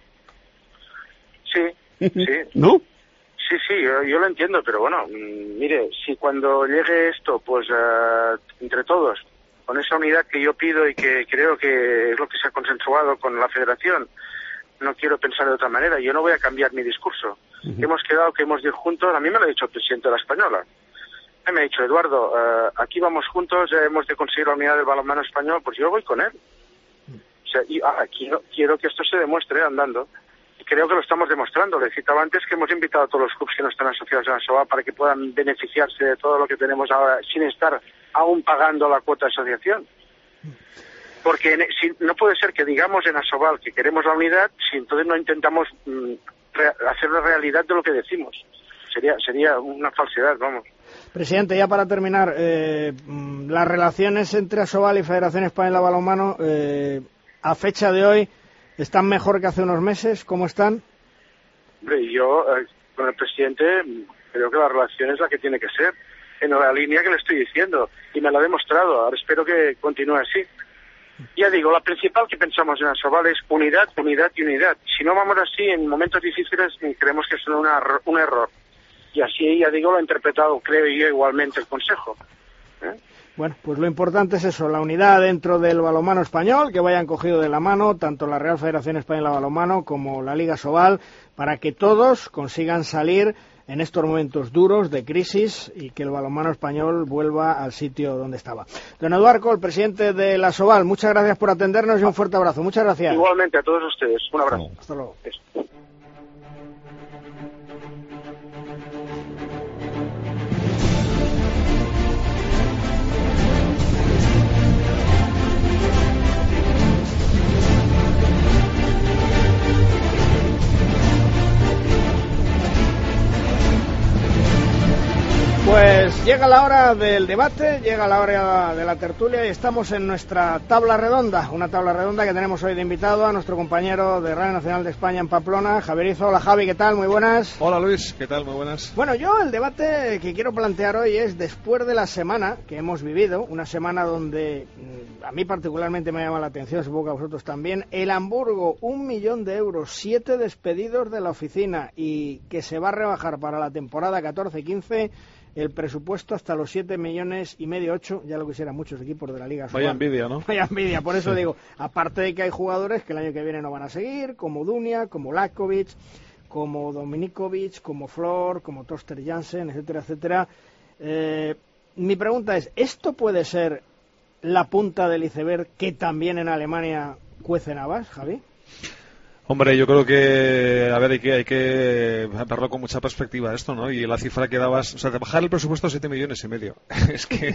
Sí, sí. ¿No? Sí, sí, yo, yo lo entiendo, pero bueno, mmm, mire, si cuando llegue esto, pues uh, entre todos, con esa unidad que yo pido y que creo que es lo que se ha consensuado con la federación, no quiero pensar de otra manera, yo no voy a cambiar mi discurso. Uh-huh. Hemos quedado que hemos de ir juntos, a mí me lo ha dicho el presidente de la Española. Me ha dicho, Eduardo, uh, aquí vamos juntos, eh, hemos de conseguir la unidad del balonmano español, pues yo voy con él. O sea, y, ah, quiero, quiero que esto se demuestre andando. Y creo que lo estamos demostrando. Le citaba antes que hemos invitado a todos los clubes que no están asociados a la Asobal para que puedan beneficiarse de todo lo que tenemos ahora sin estar aún pagando la cuota de asociación. Porque si, no puede ser que digamos en Asobal que queremos la unidad si entonces no intentamos mm, re, hacer una realidad de lo que decimos. Sería sería una falsedad, vamos. Presidente, ya para terminar, eh, las relaciones entre Asobal y Federación Española de Balonmano eh, a fecha de hoy están mejor que hace unos meses. ¿Cómo están? Hombre, yo eh, con el presidente creo que la relación es la que tiene que ser, en la línea que le estoy diciendo, y me lo ha demostrado. Ahora espero que continúe así. Ya digo, la principal que pensamos en Asobal es unidad, unidad y unidad. Si no vamos así, en momentos difíciles creemos que es una, un error. Y así, ya digo, lo ha interpretado, creo yo, igualmente el Consejo. ¿Eh? Bueno, pues lo importante es eso, la unidad dentro del balonmano español, que vayan cogido de la mano tanto la Real Federación Española de Balonmano como la Liga Asobal, para que todos consigan salir en estos momentos duros de crisis y que el balonmano español vuelva al sitio donde estaba. Don Eduardo, el presidente de la Asobal, muchas gracias por atendernos y un fuerte abrazo. Muchas gracias. Igualmente a todos ustedes. Un abrazo. Hasta luego. Llega la hora del debate, llega la hora de la tertulia y estamos en nuestra tabla redonda, una tabla redonda que tenemos hoy de invitado a nuestro compañero de Radio Nacional de España en Pamplona, Javier Izo. Hola Javi, ¿qué tal? Muy buenas. Hola Luis, ¿qué tal? Muy buenas. Bueno, yo el debate que quiero plantear hoy es después de la semana que hemos vivido, una semana donde a mí particularmente me llama la atención, supongo que a vosotros también, el Hamburgo, un millón de euros, siete despedidos de la oficina y que se va a rebajar para la temporada catorce quince el presupuesto hasta los siete millones y medio, ocho, ya lo quisieran muchos equipos de la Liga. Vaya envidia, ¿no? Vaya envidia, por eso sí. digo, aparte de que hay jugadores que el año que viene no van a seguir, como Dunia, como Lakovic, como Dominikovic, como Flor, como Toster Jansen, etcétera, etcétera. Eh, mi pregunta es, ¿esto puede ser la punta del iceberg que también en Alemania cuecen habas, Javi? Hombre, yo creo que, a ver, hay que, hay que verlo con mucha perspectiva esto, ¿no? Y la cifra que dabas, o sea, de bajar el presupuesto a siete millones y medio. es que,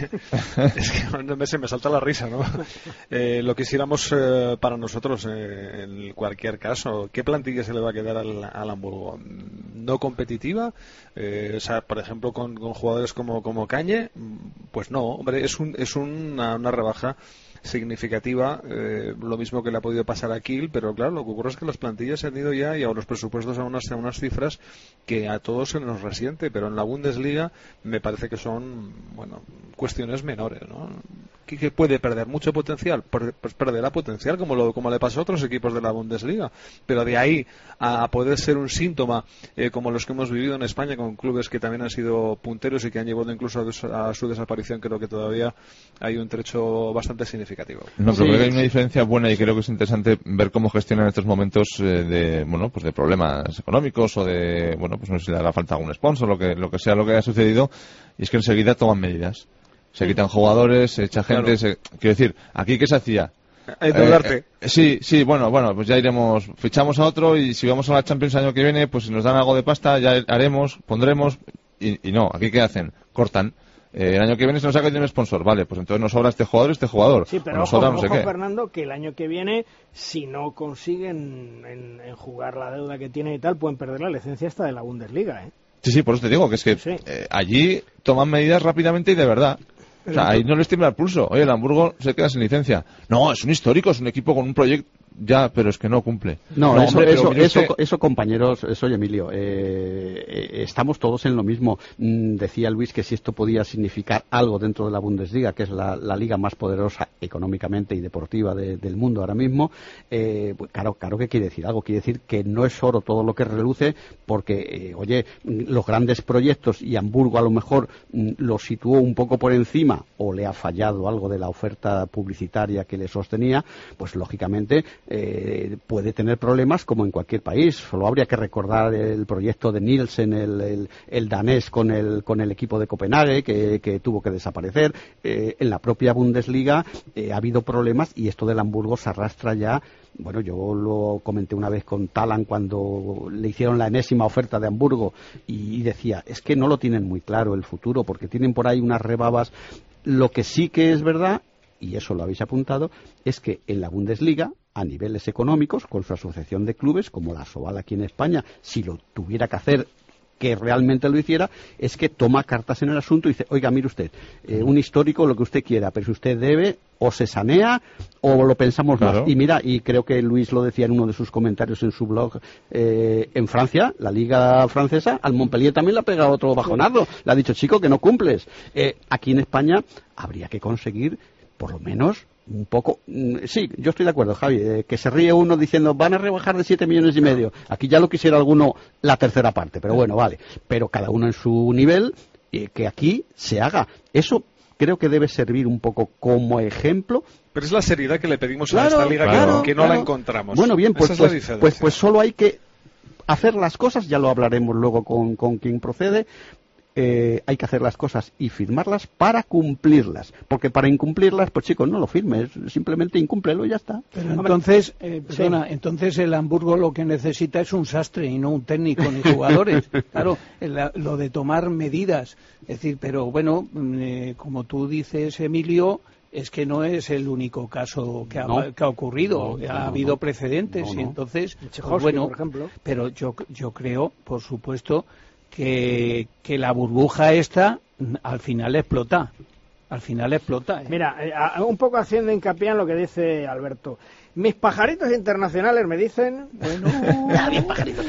es que me, se me salta la risa, ¿no? Eh, lo quisiéramos eh, para nosotros, eh, en cualquier caso, ¿qué plantilla se le va a quedar al, al Hamburgo? ¿No competitiva? Eh, o sea, por ejemplo, con, con jugadores como, como Cañe, pues no, hombre, es un, es una, una rebaja significativa, eh, lo mismo que le ha podido pasar a Kiel, pero claro, lo que ocurre es que las plantillas se han ido ya y a los presupuestos a unas, a unas cifras que a todos se nos resiente, pero en la Bundesliga me parece que son, bueno, cuestiones menores, ¿no? ¿Qué, qué puede perder? ¿Mucho potencial? Pues perderá potencial, como, lo, como le pasó a otros equipos de la Bundesliga, pero de ahí a poder ser un síntoma, eh, como los que hemos vivido en España con clubes que también han sido punteros y que han llevado incluso a, a su desaparición, creo que todavía hay un trecho bastante significativo. No, pero sí, creo que hay sí. una diferencia buena y creo que es interesante ver cómo gestionan estos momentos eh, de, bueno, pues de problemas económicos o de, bueno, pues no sé si le hará falta algún sponsor, lo que, lo que sea lo que haya sucedido, y es que enseguida toman medidas. Se quitan jugadores, se echa gente, claro. se, quiero decir, aquí ¿qué se hacía? Endeudarte. Eh, sí, sí, bueno, bueno, pues ya iremos, fichamos a otro y si vamos a la Champions el año que viene, pues si nos dan algo de pasta ya haremos, pondremos, y, y no, aquí ¿qué hacen? Cortan. Eh, el año que viene se nos saca de un sponsor, vale, pues entonces nos sobra este jugador, este jugador. Sí, pero nos ojo, sobra no sé ojo qué. Fernando, que el año que viene, si no consiguen en, en jugar la deuda que tienen y tal, pueden perder la licencia hasta de la Bundesliga, ¿eh? Sí, sí, por eso te digo que es que sí. eh, allí toman medidas rápidamente y de verdad. O sea, ahí no les tiembla el pulso. Oye, el Hamburgo se queda sin licencia. No, es un histórico, es un equipo con un proyecto. Ya, pero es que no cumple. No, no eso, hombre, eso, eso, usted... eso, compañeros, eso, oye, Emilio, eh, eh, estamos todos en lo mismo. Mm, decía Luis que si esto podía significar algo dentro de la Bundesliga, que es la, la liga más poderosa económicamente y deportiva de, del mundo ahora mismo, eh, pues claro, claro que quiere decir algo. Quiere decir que no es oro todo lo que reluce, porque, eh, oye, los grandes proyectos, y Hamburgo a lo mejor mm, lo situó un poco por encima, o le ha fallado algo de la oferta publicitaria que le sostenía, pues lógicamente Eh, puede tener problemas como en cualquier país. Solo habría que recordar el proyecto de Nielsen, el, el, el danés con el, con el equipo de Copenhague, que, que tuvo que desaparecer. Eh, en la propia Bundesliga eh, ha habido problemas y esto del Hamburgo se arrastra ya. Bueno, yo lo comenté una vez con Talan cuando le hicieron la enésima oferta de Hamburgo y decía, es que no lo tienen muy claro el futuro porque tienen por ahí unas rebabas. Lo que sí que es verdad, y eso lo habéis apuntado, es que en la Bundesliga, a niveles económicos, con su asociación de clubes, como la Asobal aquí en España, si lo tuviera que hacer, que realmente lo hiciera, es que toma cartas en el asunto y dice, oiga, mire usted, eh, un histórico, lo que usted quiera, pero si usted debe, o se sanea, o lo pensamos claro. más. Y mira, y creo que Luis lo decía en uno de sus comentarios en su blog, eh, en Francia, la liga francesa, al Montpellier también le ha pegado otro bajonazo, le ha dicho, chico, que no cumples. Eh, aquí en España habría que conseguir, por lo menos, un poco, sí, yo estoy de acuerdo, Javi, eh, que se ríe uno diciendo van a rebajar de siete millones y medio. Aquí ya lo quisiera alguno la tercera parte, pero bueno, vale. Pero cada uno en su nivel, eh, que aquí se haga. Eso creo que debe servir un poco como ejemplo. Pero es la seriedad que le pedimos claro, a esta liga claro, que, que no claro. la encontramos. Bueno, bien, pues, es pues, pues, pues solo hay que hacer las cosas, ya lo hablaremos luego con, con quien procede. Eh, hay que hacer las cosas y firmarlas para cumplirlas, porque para incumplirlas, pues chicos, no lo firmes, simplemente incúmplelo y ya está. Pero entonces, eh, perdona, sí. entonces el Hamburgo lo que necesita es un sastre y no un técnico ni jugadores. Claro, el, lo de tomar medidas, es decir, pero bueno, eh, como tú dices, Emilio, es que no es el único caso que ha, no, que ha ocurrido, no, ha no, habido no, precedentes y entonces, pues, bueno, por ejemplo. Pero yo yo creo, por supuesto, que, que la burbuja esta al final explota. Al final explota. ¿eh? Mira, eh, a, un poco haciendo hincapié en lo que dice Alberto. Mis pajaritos internacionales me dicen, bueno, bien pajaritos,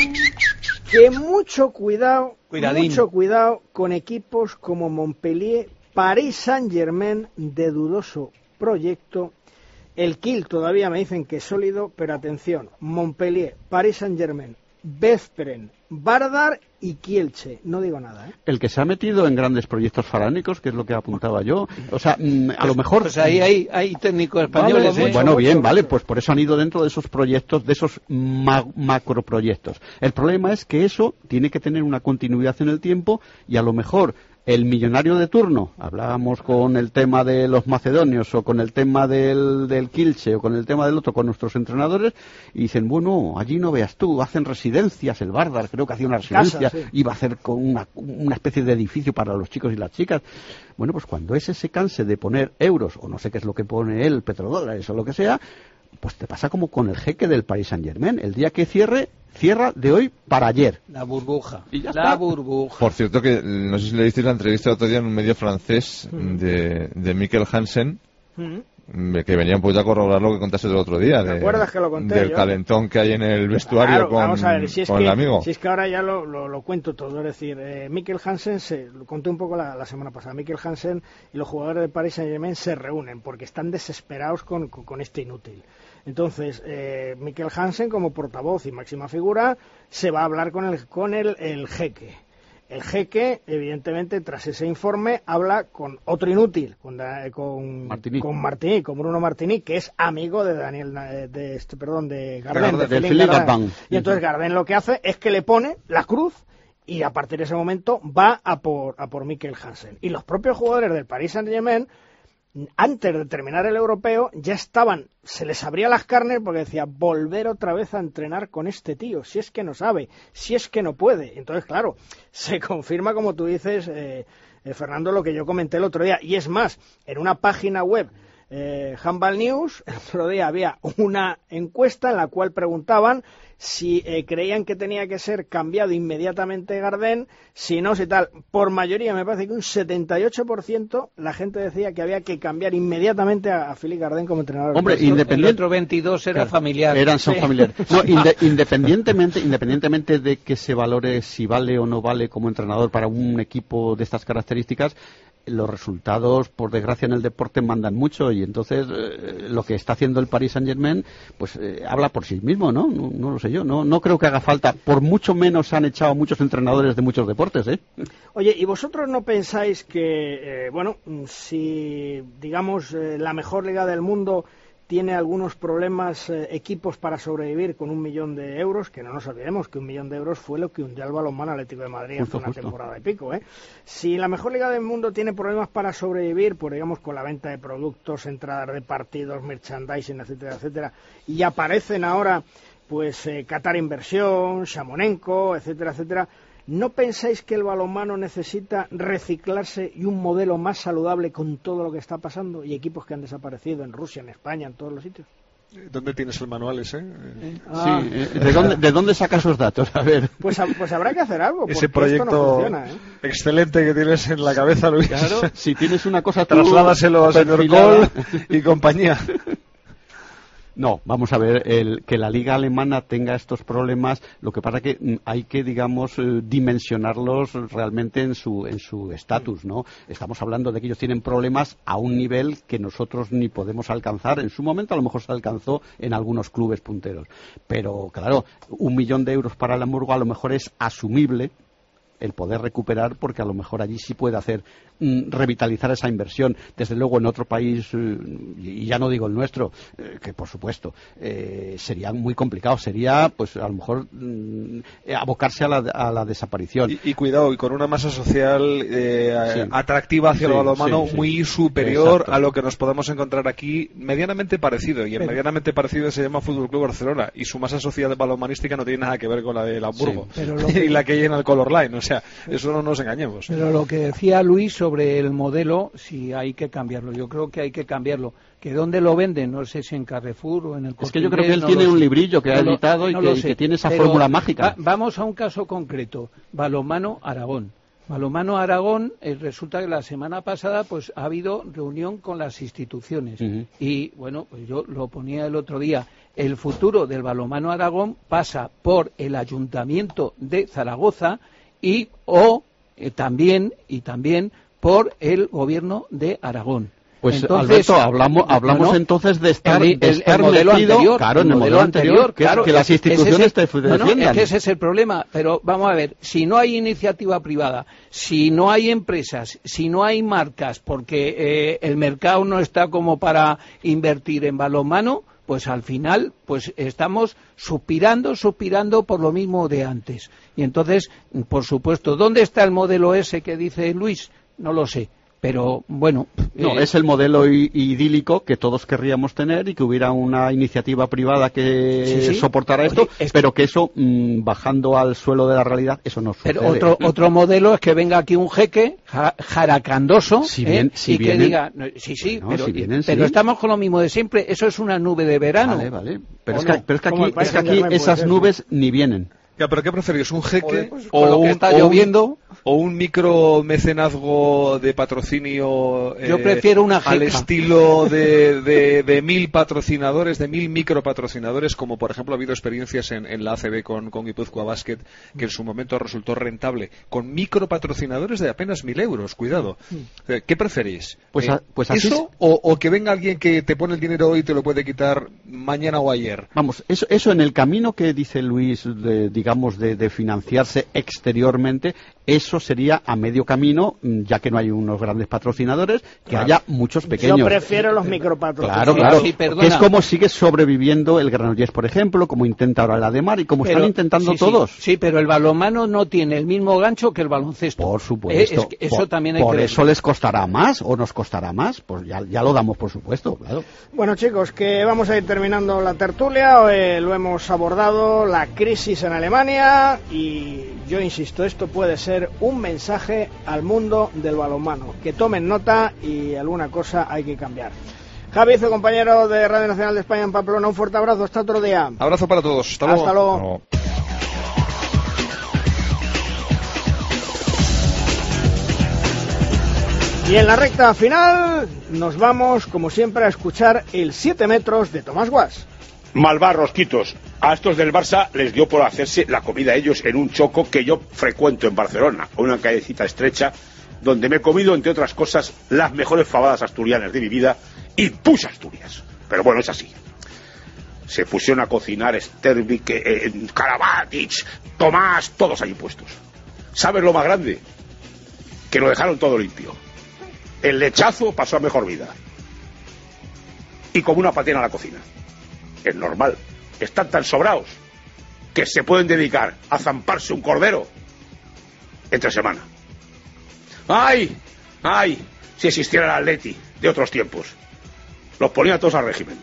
que mucho cuidado, Cuidadín. mucho cuidado con equipos como Montpellier, Paris Saint-Germain de dudoso proyecto. El Kiel todavía me dicen que es sólido, pero atención, Montpellier, Paris Saint-Germain, Veszprém, Vardar y Kielce. No digo nada, ¿eh? El que se ha metido en grandes proyectos faraónicos, que es lo que apuntaba yo, o sea, mm, a lo mejor... Pues ahí hay, hay técnicos españoles. Vale, ¿eh? Bueno, mucho, bien, mucho, vale, mucho. pues por eso han ido dentro de esos proyectos, de esos ma macroproyectos. El problema es que eso tiene que tener una continuidad en el tiempo y a lo mejor el millonario de turno, hablábamos con el tema de los macedonios o con el tema del, del Kielce o con el tema del otro, con nuestros entrenadores, y dicen, bueno, allí no veas tú, hacen residencias, el Vardar creo que hacía una residencia, Casa, sí. iba a hacer con una, una especie de edificio para los chicos y las chicas. Bueno, pues cuando ese se canse de poner euros, o no sé qué es lo que pone él, petrodólares o lo que sea, pues te pasa como con el jeque del Paris Saint-Germain, el día que cierre, cierra de hoy para ayer. La burbuja. Y ya la está. burbuja. Por cierto, que no sé si le visteis la entrevista el otro día en un medio francés de, de Mikkel Hansen, Mm. que venía un poquito a corroborar lo que contaste el otro día. ¿Te de- acuerdas que lo conté Del yo? calentón que hay en el vestuario Claro, con, vamos a ver, si es con que, el amigo. Si es que ahora ya lo, lo, lo cuento todo, es decir, eh, Mikkel Hansen, se, lo conté un poco la, la semana pasada, Mikkel Hansen y los jugadores de Paris Saint-Germain se reúnen porque están desesperados con, con, con este inútil. Entonces, eh, Mikkel Hansen, como portavoz y máxima figura, se va a hablar con el, con el, el jeque. El jeque, evidentemente, tras ese informe, habla con otro inútil, con, Da- con, Martini. con Martini, con Bruno Martini, que es amigo de Daniel, eh, de este, perdón, de Gardén, Gardén, de del Philippe Philippe Gardén. Gardén. Y entonces Gardén lo que hace es que le pone la cruz y a partir de ese momento va a por, a por Mikkel Hansen. Y los propios jugadores del Paris Saint-Germain, antes de terminar el europeo, ya estaban, se les abría las carnes porque decía, volver otra vez a entrenar con este tío, si es que no sabe, si es que no puede. Entonces, claro, se confirma, como tú dices, eh, eh, Fernando, lo que yo comenté el otro día. Y es más, en una página web, eh, Handball News, el otro día había una encuesta en la cual preguntaban si eh, creían que tenía que ser cambiado inmediatamente Gardén, si no, si tal. Por mayoría, me parece que un setenta y ocho por ciento la gente decía que había que cambiar inmediatamente a, a Philippe Gardén como entrenador. Hombre, El otro- independiente- El otro veintidós era Claro, familiar. Eran, son Sí. familiares. No, inde- independientemente, independientemente de que se valore si vale o no vale como entrenador para un equipo de estas características, los resultados, por desgracia, en el deporte mandan mucho y entonces eh, lo que está haciendo el Paris Saint-Germain, pues eh, habla por sí mismo, ¿no? ¿no? No lo sé yo. No, no creo que haga falta. Por mucho menos han echado muchos entrenadores de muchos deportes, ¿eh? Oye, ¿y vosotros no pensáis que, eh, bueno, si, digamos, eh, la mejor liga del mundo tiene algunos problemas, eh, equipos para sobrevivir con un millón de euros, que no nos olvidemos que un millón de euros fue lo que hundió al balonmano Atlético de Madrid Justo, hace una justo. temporada y pico, ¿eh? Si la mejor liga del mundo tiene problemas para sobrevivir, pues digamos con la venta de productos, entradas de partidos, merchandising, etcétera, etcétera, y aparecen ahora, pues, eh, Qatar Inversión, Shamonenko, etcétera, etcétera, ¿no pensáis que el balonmano necesita reciclarse y un modelo más saludable con todo lo que está pasando y equipos que han desaparecido en Rusia, en España, en todos los sitios? ¿Dónde tienes el manual ese? Ah. Sí, eh, ¿de dónde, ¿de dónde saca esos datos? A ver. Pues, ha- pues habrá que hacer algo, porque Ese esto proyecto no funciona, ¿eh? excelente que tienes en la cabeza, Luis. Claro, si tienes una cosa tú Trasládaselo al señor perfilada. Kohl y compañía. No, vamos a ver, el, que la liga alemana tenga estos problemas, lo que pasa que mm, hay que, digamos, eh, dimensionarlos realmente en su en su estatus, ¿no? Estamos hablando de que ellos tienen problemas a un nivel que nosotros ni podemos alcanzar. En su momento a lo mejor se alcanzó en algunos clubes punteros. Pero, claro, un millón de euros para el Hamburgo a lo mejor es asumible el poder recuperar, porque a lo mejor allí sí puede hacer mm, revitalizar esa inversión. Desde luego en otro país, eh, y ya no digo el nuestro, eh, que por supuesto eh, sería muy complicado, sería pues a lo mejor mm, abocarse a la, a la desaparición. Y, y cuidado, y con una masa social eh, Sí. atractiva hacia Sí, el balonmano sí, sí. muy superior Exacto. a lo que nos podemos encontrar aquí, medianamente parecido. Y el Pero- medianamente parecido se llama Fútbol Club Barcelona. Y su masa social balonmanística no tiene nada que ver con la del Hamburgo. Sí, pero lo que- y la que hay en el Color Line. O sea, eso no nos engañemos. Pero lo que decía Luis sobre el modelo, sí hay que cambiarlo. Yo creo que hay que cambiarlo. ¿Que dónde lo venden? No sé si en Carrefour o en el Es Corte que yo creo que Inglés, él no tiene lo un sé. librillo que ha No lo- editado y no que, lo y sé. que tiene esa Pero fórmula mágica. va- vamos a un caso concreto. Balonmano Aragón. Balonmano Aragón, eh, resulta que la semana pasada pues ha habido reunión con las instituciones. Uh-huh. Y bueno, pues yo lo ponía el otro día. El futuro del Balonmano Aragón pasa por el Ayuntamiento de Zaragoza y o eh, también y también por el Gobierno de Aragón. Pues entonces, Alberto, hablamos, hablamos no, entonces de estar, el, de estar el modelo metido, anterior, claro, en el modelo anterior, que, claro, que las instituciones te defiendan. No, no, es que ese es el problema, pero vamos a ver, si no hay iniciativa privada, si no hay empresas, si no hay marcas, porque eh, el mercado no está como para invertir en balonmano, pues al final pues estamos suspirando, suspirando por lo mismo de antes. Y entonces, por supuesto, ¿dónde está el modelo ese que dice Luis? No lo sé. Pero bueno, no, eh, es el modelo idílico que todos querríamos tener y que hubiera una iniciativa privada que sí, sí. soportara esto, Oye, pero que eso mmm, bajando al suelo de la realidad, eso no sucede. Pero otro otro modelo es que venga aquí un jeque ja, jaracandoso si bien, eh, si y vienen, que diga no, sí sí, no, pero, si vienen, pero sí. estamos con lo mismo de siempre. Eso es una nube de verano. Vale, vale. Pero, es que, pero es que aquí, es que aquí esas nubes ni vienen. Ya, pero ¿qué preferís? ¿Un jeque Joder, pues, o, un, está o, lloviendo? un, o un micro mecenazgo de patrocinio Yo eh, prefiero una jeca. al estilo de, de, de mil patrocinadores, de mil micro patrocinadores, como por ejemplo ha habido experiencias en, en la A C B con, con Guipúzcoa Basket, que en su momento resultó rentable, con micro patrocinadores de apenas mil euros, cuidado. ¿Qué preferís? Pues, eh, a, pues así ¿Eso o, o que venga alguien que te pone el dinero hoy y te lo puede quitar mañana o ayer? Vamos, eso, eso en el camino que dice Luis, de, digamos, de, de financiarse exteriormente, eso sería a medio camino, ya que no hay unos grandes patrocinadores, que claro. haya muchos pequeños. Yo prefiero los micropatrocinadores. Claro, claro. Sí, que es como sigue sobreviviendo el Granollers, por ejemplo, como intenta ahora la de Mar y como pero, están intentando sí, todos. Sí, sí, pero el balonmano no tiene el mismo gancho que el baloncesto. Por supuesto. Eh, es que eso por, también hay por que eso les costará más o nos costará más, pues ya, ya lo damos por supuesto, claro. Bueno, chicos, que vamos a ir terminando la tertulia. Eh, lo hemos abordado, la crisis en Alemania, y yo insisto, esto puede ser un mensaje al mundo del balonmano, que tomen nota y alguna cosa hay que cambiar. Javi, su compañero de Radio Nacional de España en Pamplona, un fuerte abrazo, hasta otro día. Abrazo para todos, hasta luego. Hasta luego. Y en la recta final nos vamos, como siempre, a escuchar el siete metros de Tomás Guas. Malvar, Rosquitos. A estos del Barça les dio por hacerse la comida a ellos en un choco que yo frecuento en Barcelona, una callecita estrecha, donde me he comido, entre otras cosas, las mejores fabadas asturianas de mi vida, y pus Asturias. Pero bueno, es así. Se fusiona a cocinar Stervik, eh, Karabatic, Tomás, todos allí puestos. ¿Sabes lo más grande? Que lo dejaron todo limpio. El lechazo pasó a mejor vida. Y como una patena a la cocina. Es normal. Están tan sobrados que se pueden dedicar a zamparse un cordero entre semana. ¡Ay! ¡Ay! Si existiera el Atleti de otros tiempos. Los ponía todos al régimen.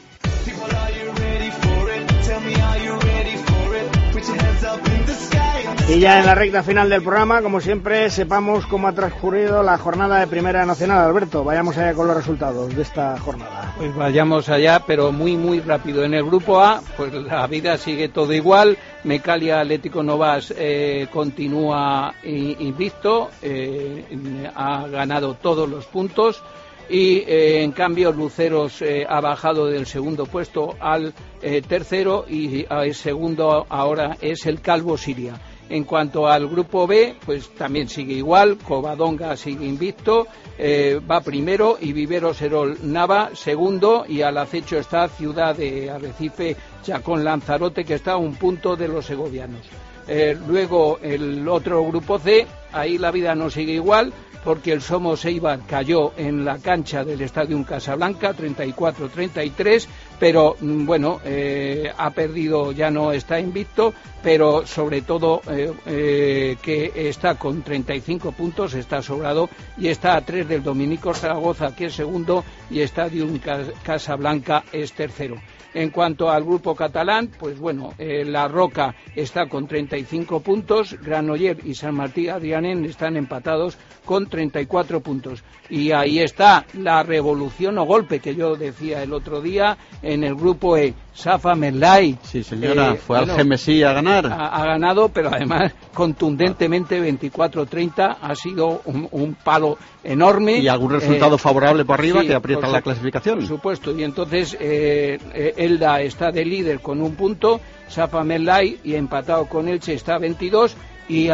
Y ya en la recta final del programa, como siempre, sepamos cómo ha transcurrido la jornada de Primera Nacional. Alberto, vayamos allá con los resultados de esta jornada. Pues vayamos allá, pero muy, muy rápido. En el grupo A, pues la vida sigue todo igual. Mecalia Atlético Novas eh, continúa invicto, eh, ha ganado todos los puntos. Y eh, en cambio Luceros eh, ha bajado del segundo puesto al eh, tercero y el segundo ahora es el Calvo Siria. En cuanto al grupo B, pues también sigue igual, Covadonga sigue invicto, eh, va primero y Vivero Serol Nava segundo, y al acecho está Ciudad de Arrecife Chacón Lanzarote, que está a un punto de los segovianos. Eh, luego el otro grupo C, ahí la vida no sigue igual, porque el Somos Eibar cayó en la cancha del Estadio Casablanca treinta y cuatro a treinta y tres, pero bueno, eh, ha perdido, ya no está invicto, pero sobre todo eh, eh, que está con treinta y cinco puntos, está sobrado y está a tres del Dominico Zaragoza, que es segundo, y Estadio Casablanca es tercero. En cuanto al grupo catalán, pues bueno, eh, La Roca está con treinta y cinco puntos, Granollers y San Martí Adrià ganen, están empatados con treinta y cuatro puntos. Y ahí está la revolución o golpe que yo decía el otro día en el grupo E. Safa Merlai. Sí, señora, eh, fue bueno, al G M S I a ganar. Ha, ha ganado, pero además contundentemente veinticuatro treinta. Ha sido un, un palo enorme. Y algún resultado eh, favorable por arriba sí, que aprieta por la su, clasificación. Por supuesto. Y entonces eh, eh, Elda está de líder con un punto. Safa Merlai, y empatado con Elche, está a veintidós. Y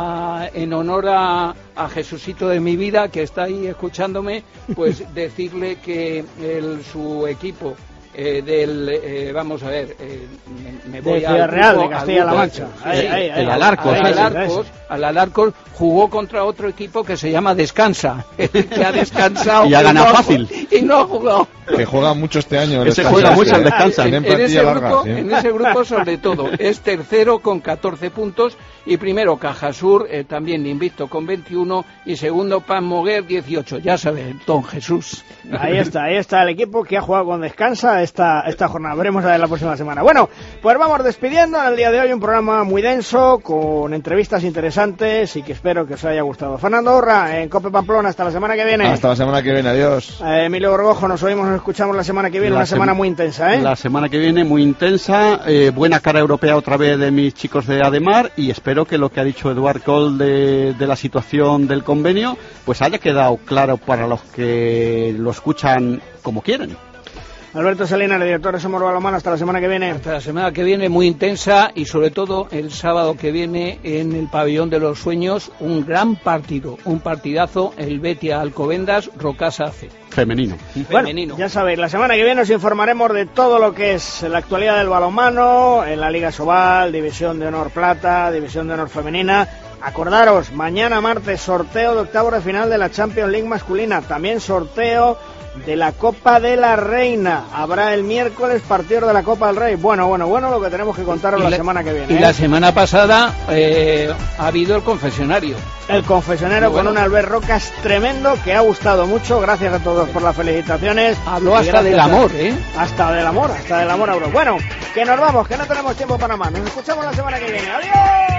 a, en honor a, a Jesucito de mi vida, que está ahí escuchándome, pues decirle que el, su equipo eh, del, eh, vamos a ver, eh, me, me voy de al Real, grupo, de Castilla-La Mancha. Sí, Ahí, ahí, ahí, el Alarcos, ahí, al ahí, Alarcos, al Alarcos jugó contra otro equipo que se llama Descansa, que ha descansado y ha ganado no fácil. Y no ha jugado. Que juega mucho este año. Que se juega mucho el Descansa. En, en, ese grupo, ¿sí? en ese grupo, sobre todo, es tercero con catorce puntos, y primero Cajasur, eh, también invicto con veintiuno, y segundo Pan Moguer, dieciocho. Ya sabes, don Jesús. Ahí está, ahí está el equipo que ha jugado con Descansa esta, esta jornada. Veremos a ver la próxima semana. Bueno, pues vamos despidiendo. En el día de hoy un programa muy denso, con entrevistas interesantes, y que espero que os haya gustado. Fernando Urra, en Cope Pamplona, hasta la semana que viene. Hasta la semana que viene, adiós. Eh, Emilio Gorgojo, nos oímos, nos escuchamos la semana que viene, la una semana sem- muy intensa, ¿eh? La semana que viene muy intensa, eh, buena cara europea otra vez de mis chicos de Ademar, y espero que lo que ha dicho Eduard Cole de, de la situación del convenio, pues haya quedado claro para los que lo escuchan como quieren. Alberto Salinas, director de Somos Balonmano, hasta la semana que viene. Hasta la semana que viene, muy intensa, y sobre todo el sábado que viene en el Pabellón de los Sueños, un gran partido, un partidazo, el Betia Alcobendas, Rocasa A C. Femenino. Bueno, ya sabéis, la semana que viene os informaremos de todo lo que es la actualidad del balonmano, en la Liga Sobal, División de Honor Plata, División de Honor Femenina. Acordaros, mañana martes, sorteo de octavos de final de la Champions League masculina, también sorteo de la Copa de la Reina. Habrá el miércoles partido de la Copa del Rey. Bueno, bueno, bueno, lo que tenemos que contaros la, la semana que viene. Y ¿eh? la semana pasada eh, ha habido el confesionario. El confesionario bueno. con un Albert Rocas tremendo, que ha gustado mucho. Gracias a todos por las felicitaciones. Habló hasta del amor, ¿eh? Hasta del amor, hasta del amor a Euro. Bueno, que nos vamos, que no tenemos tiempo para más. Nos escuchamos la semana que viene. ¡Adiós!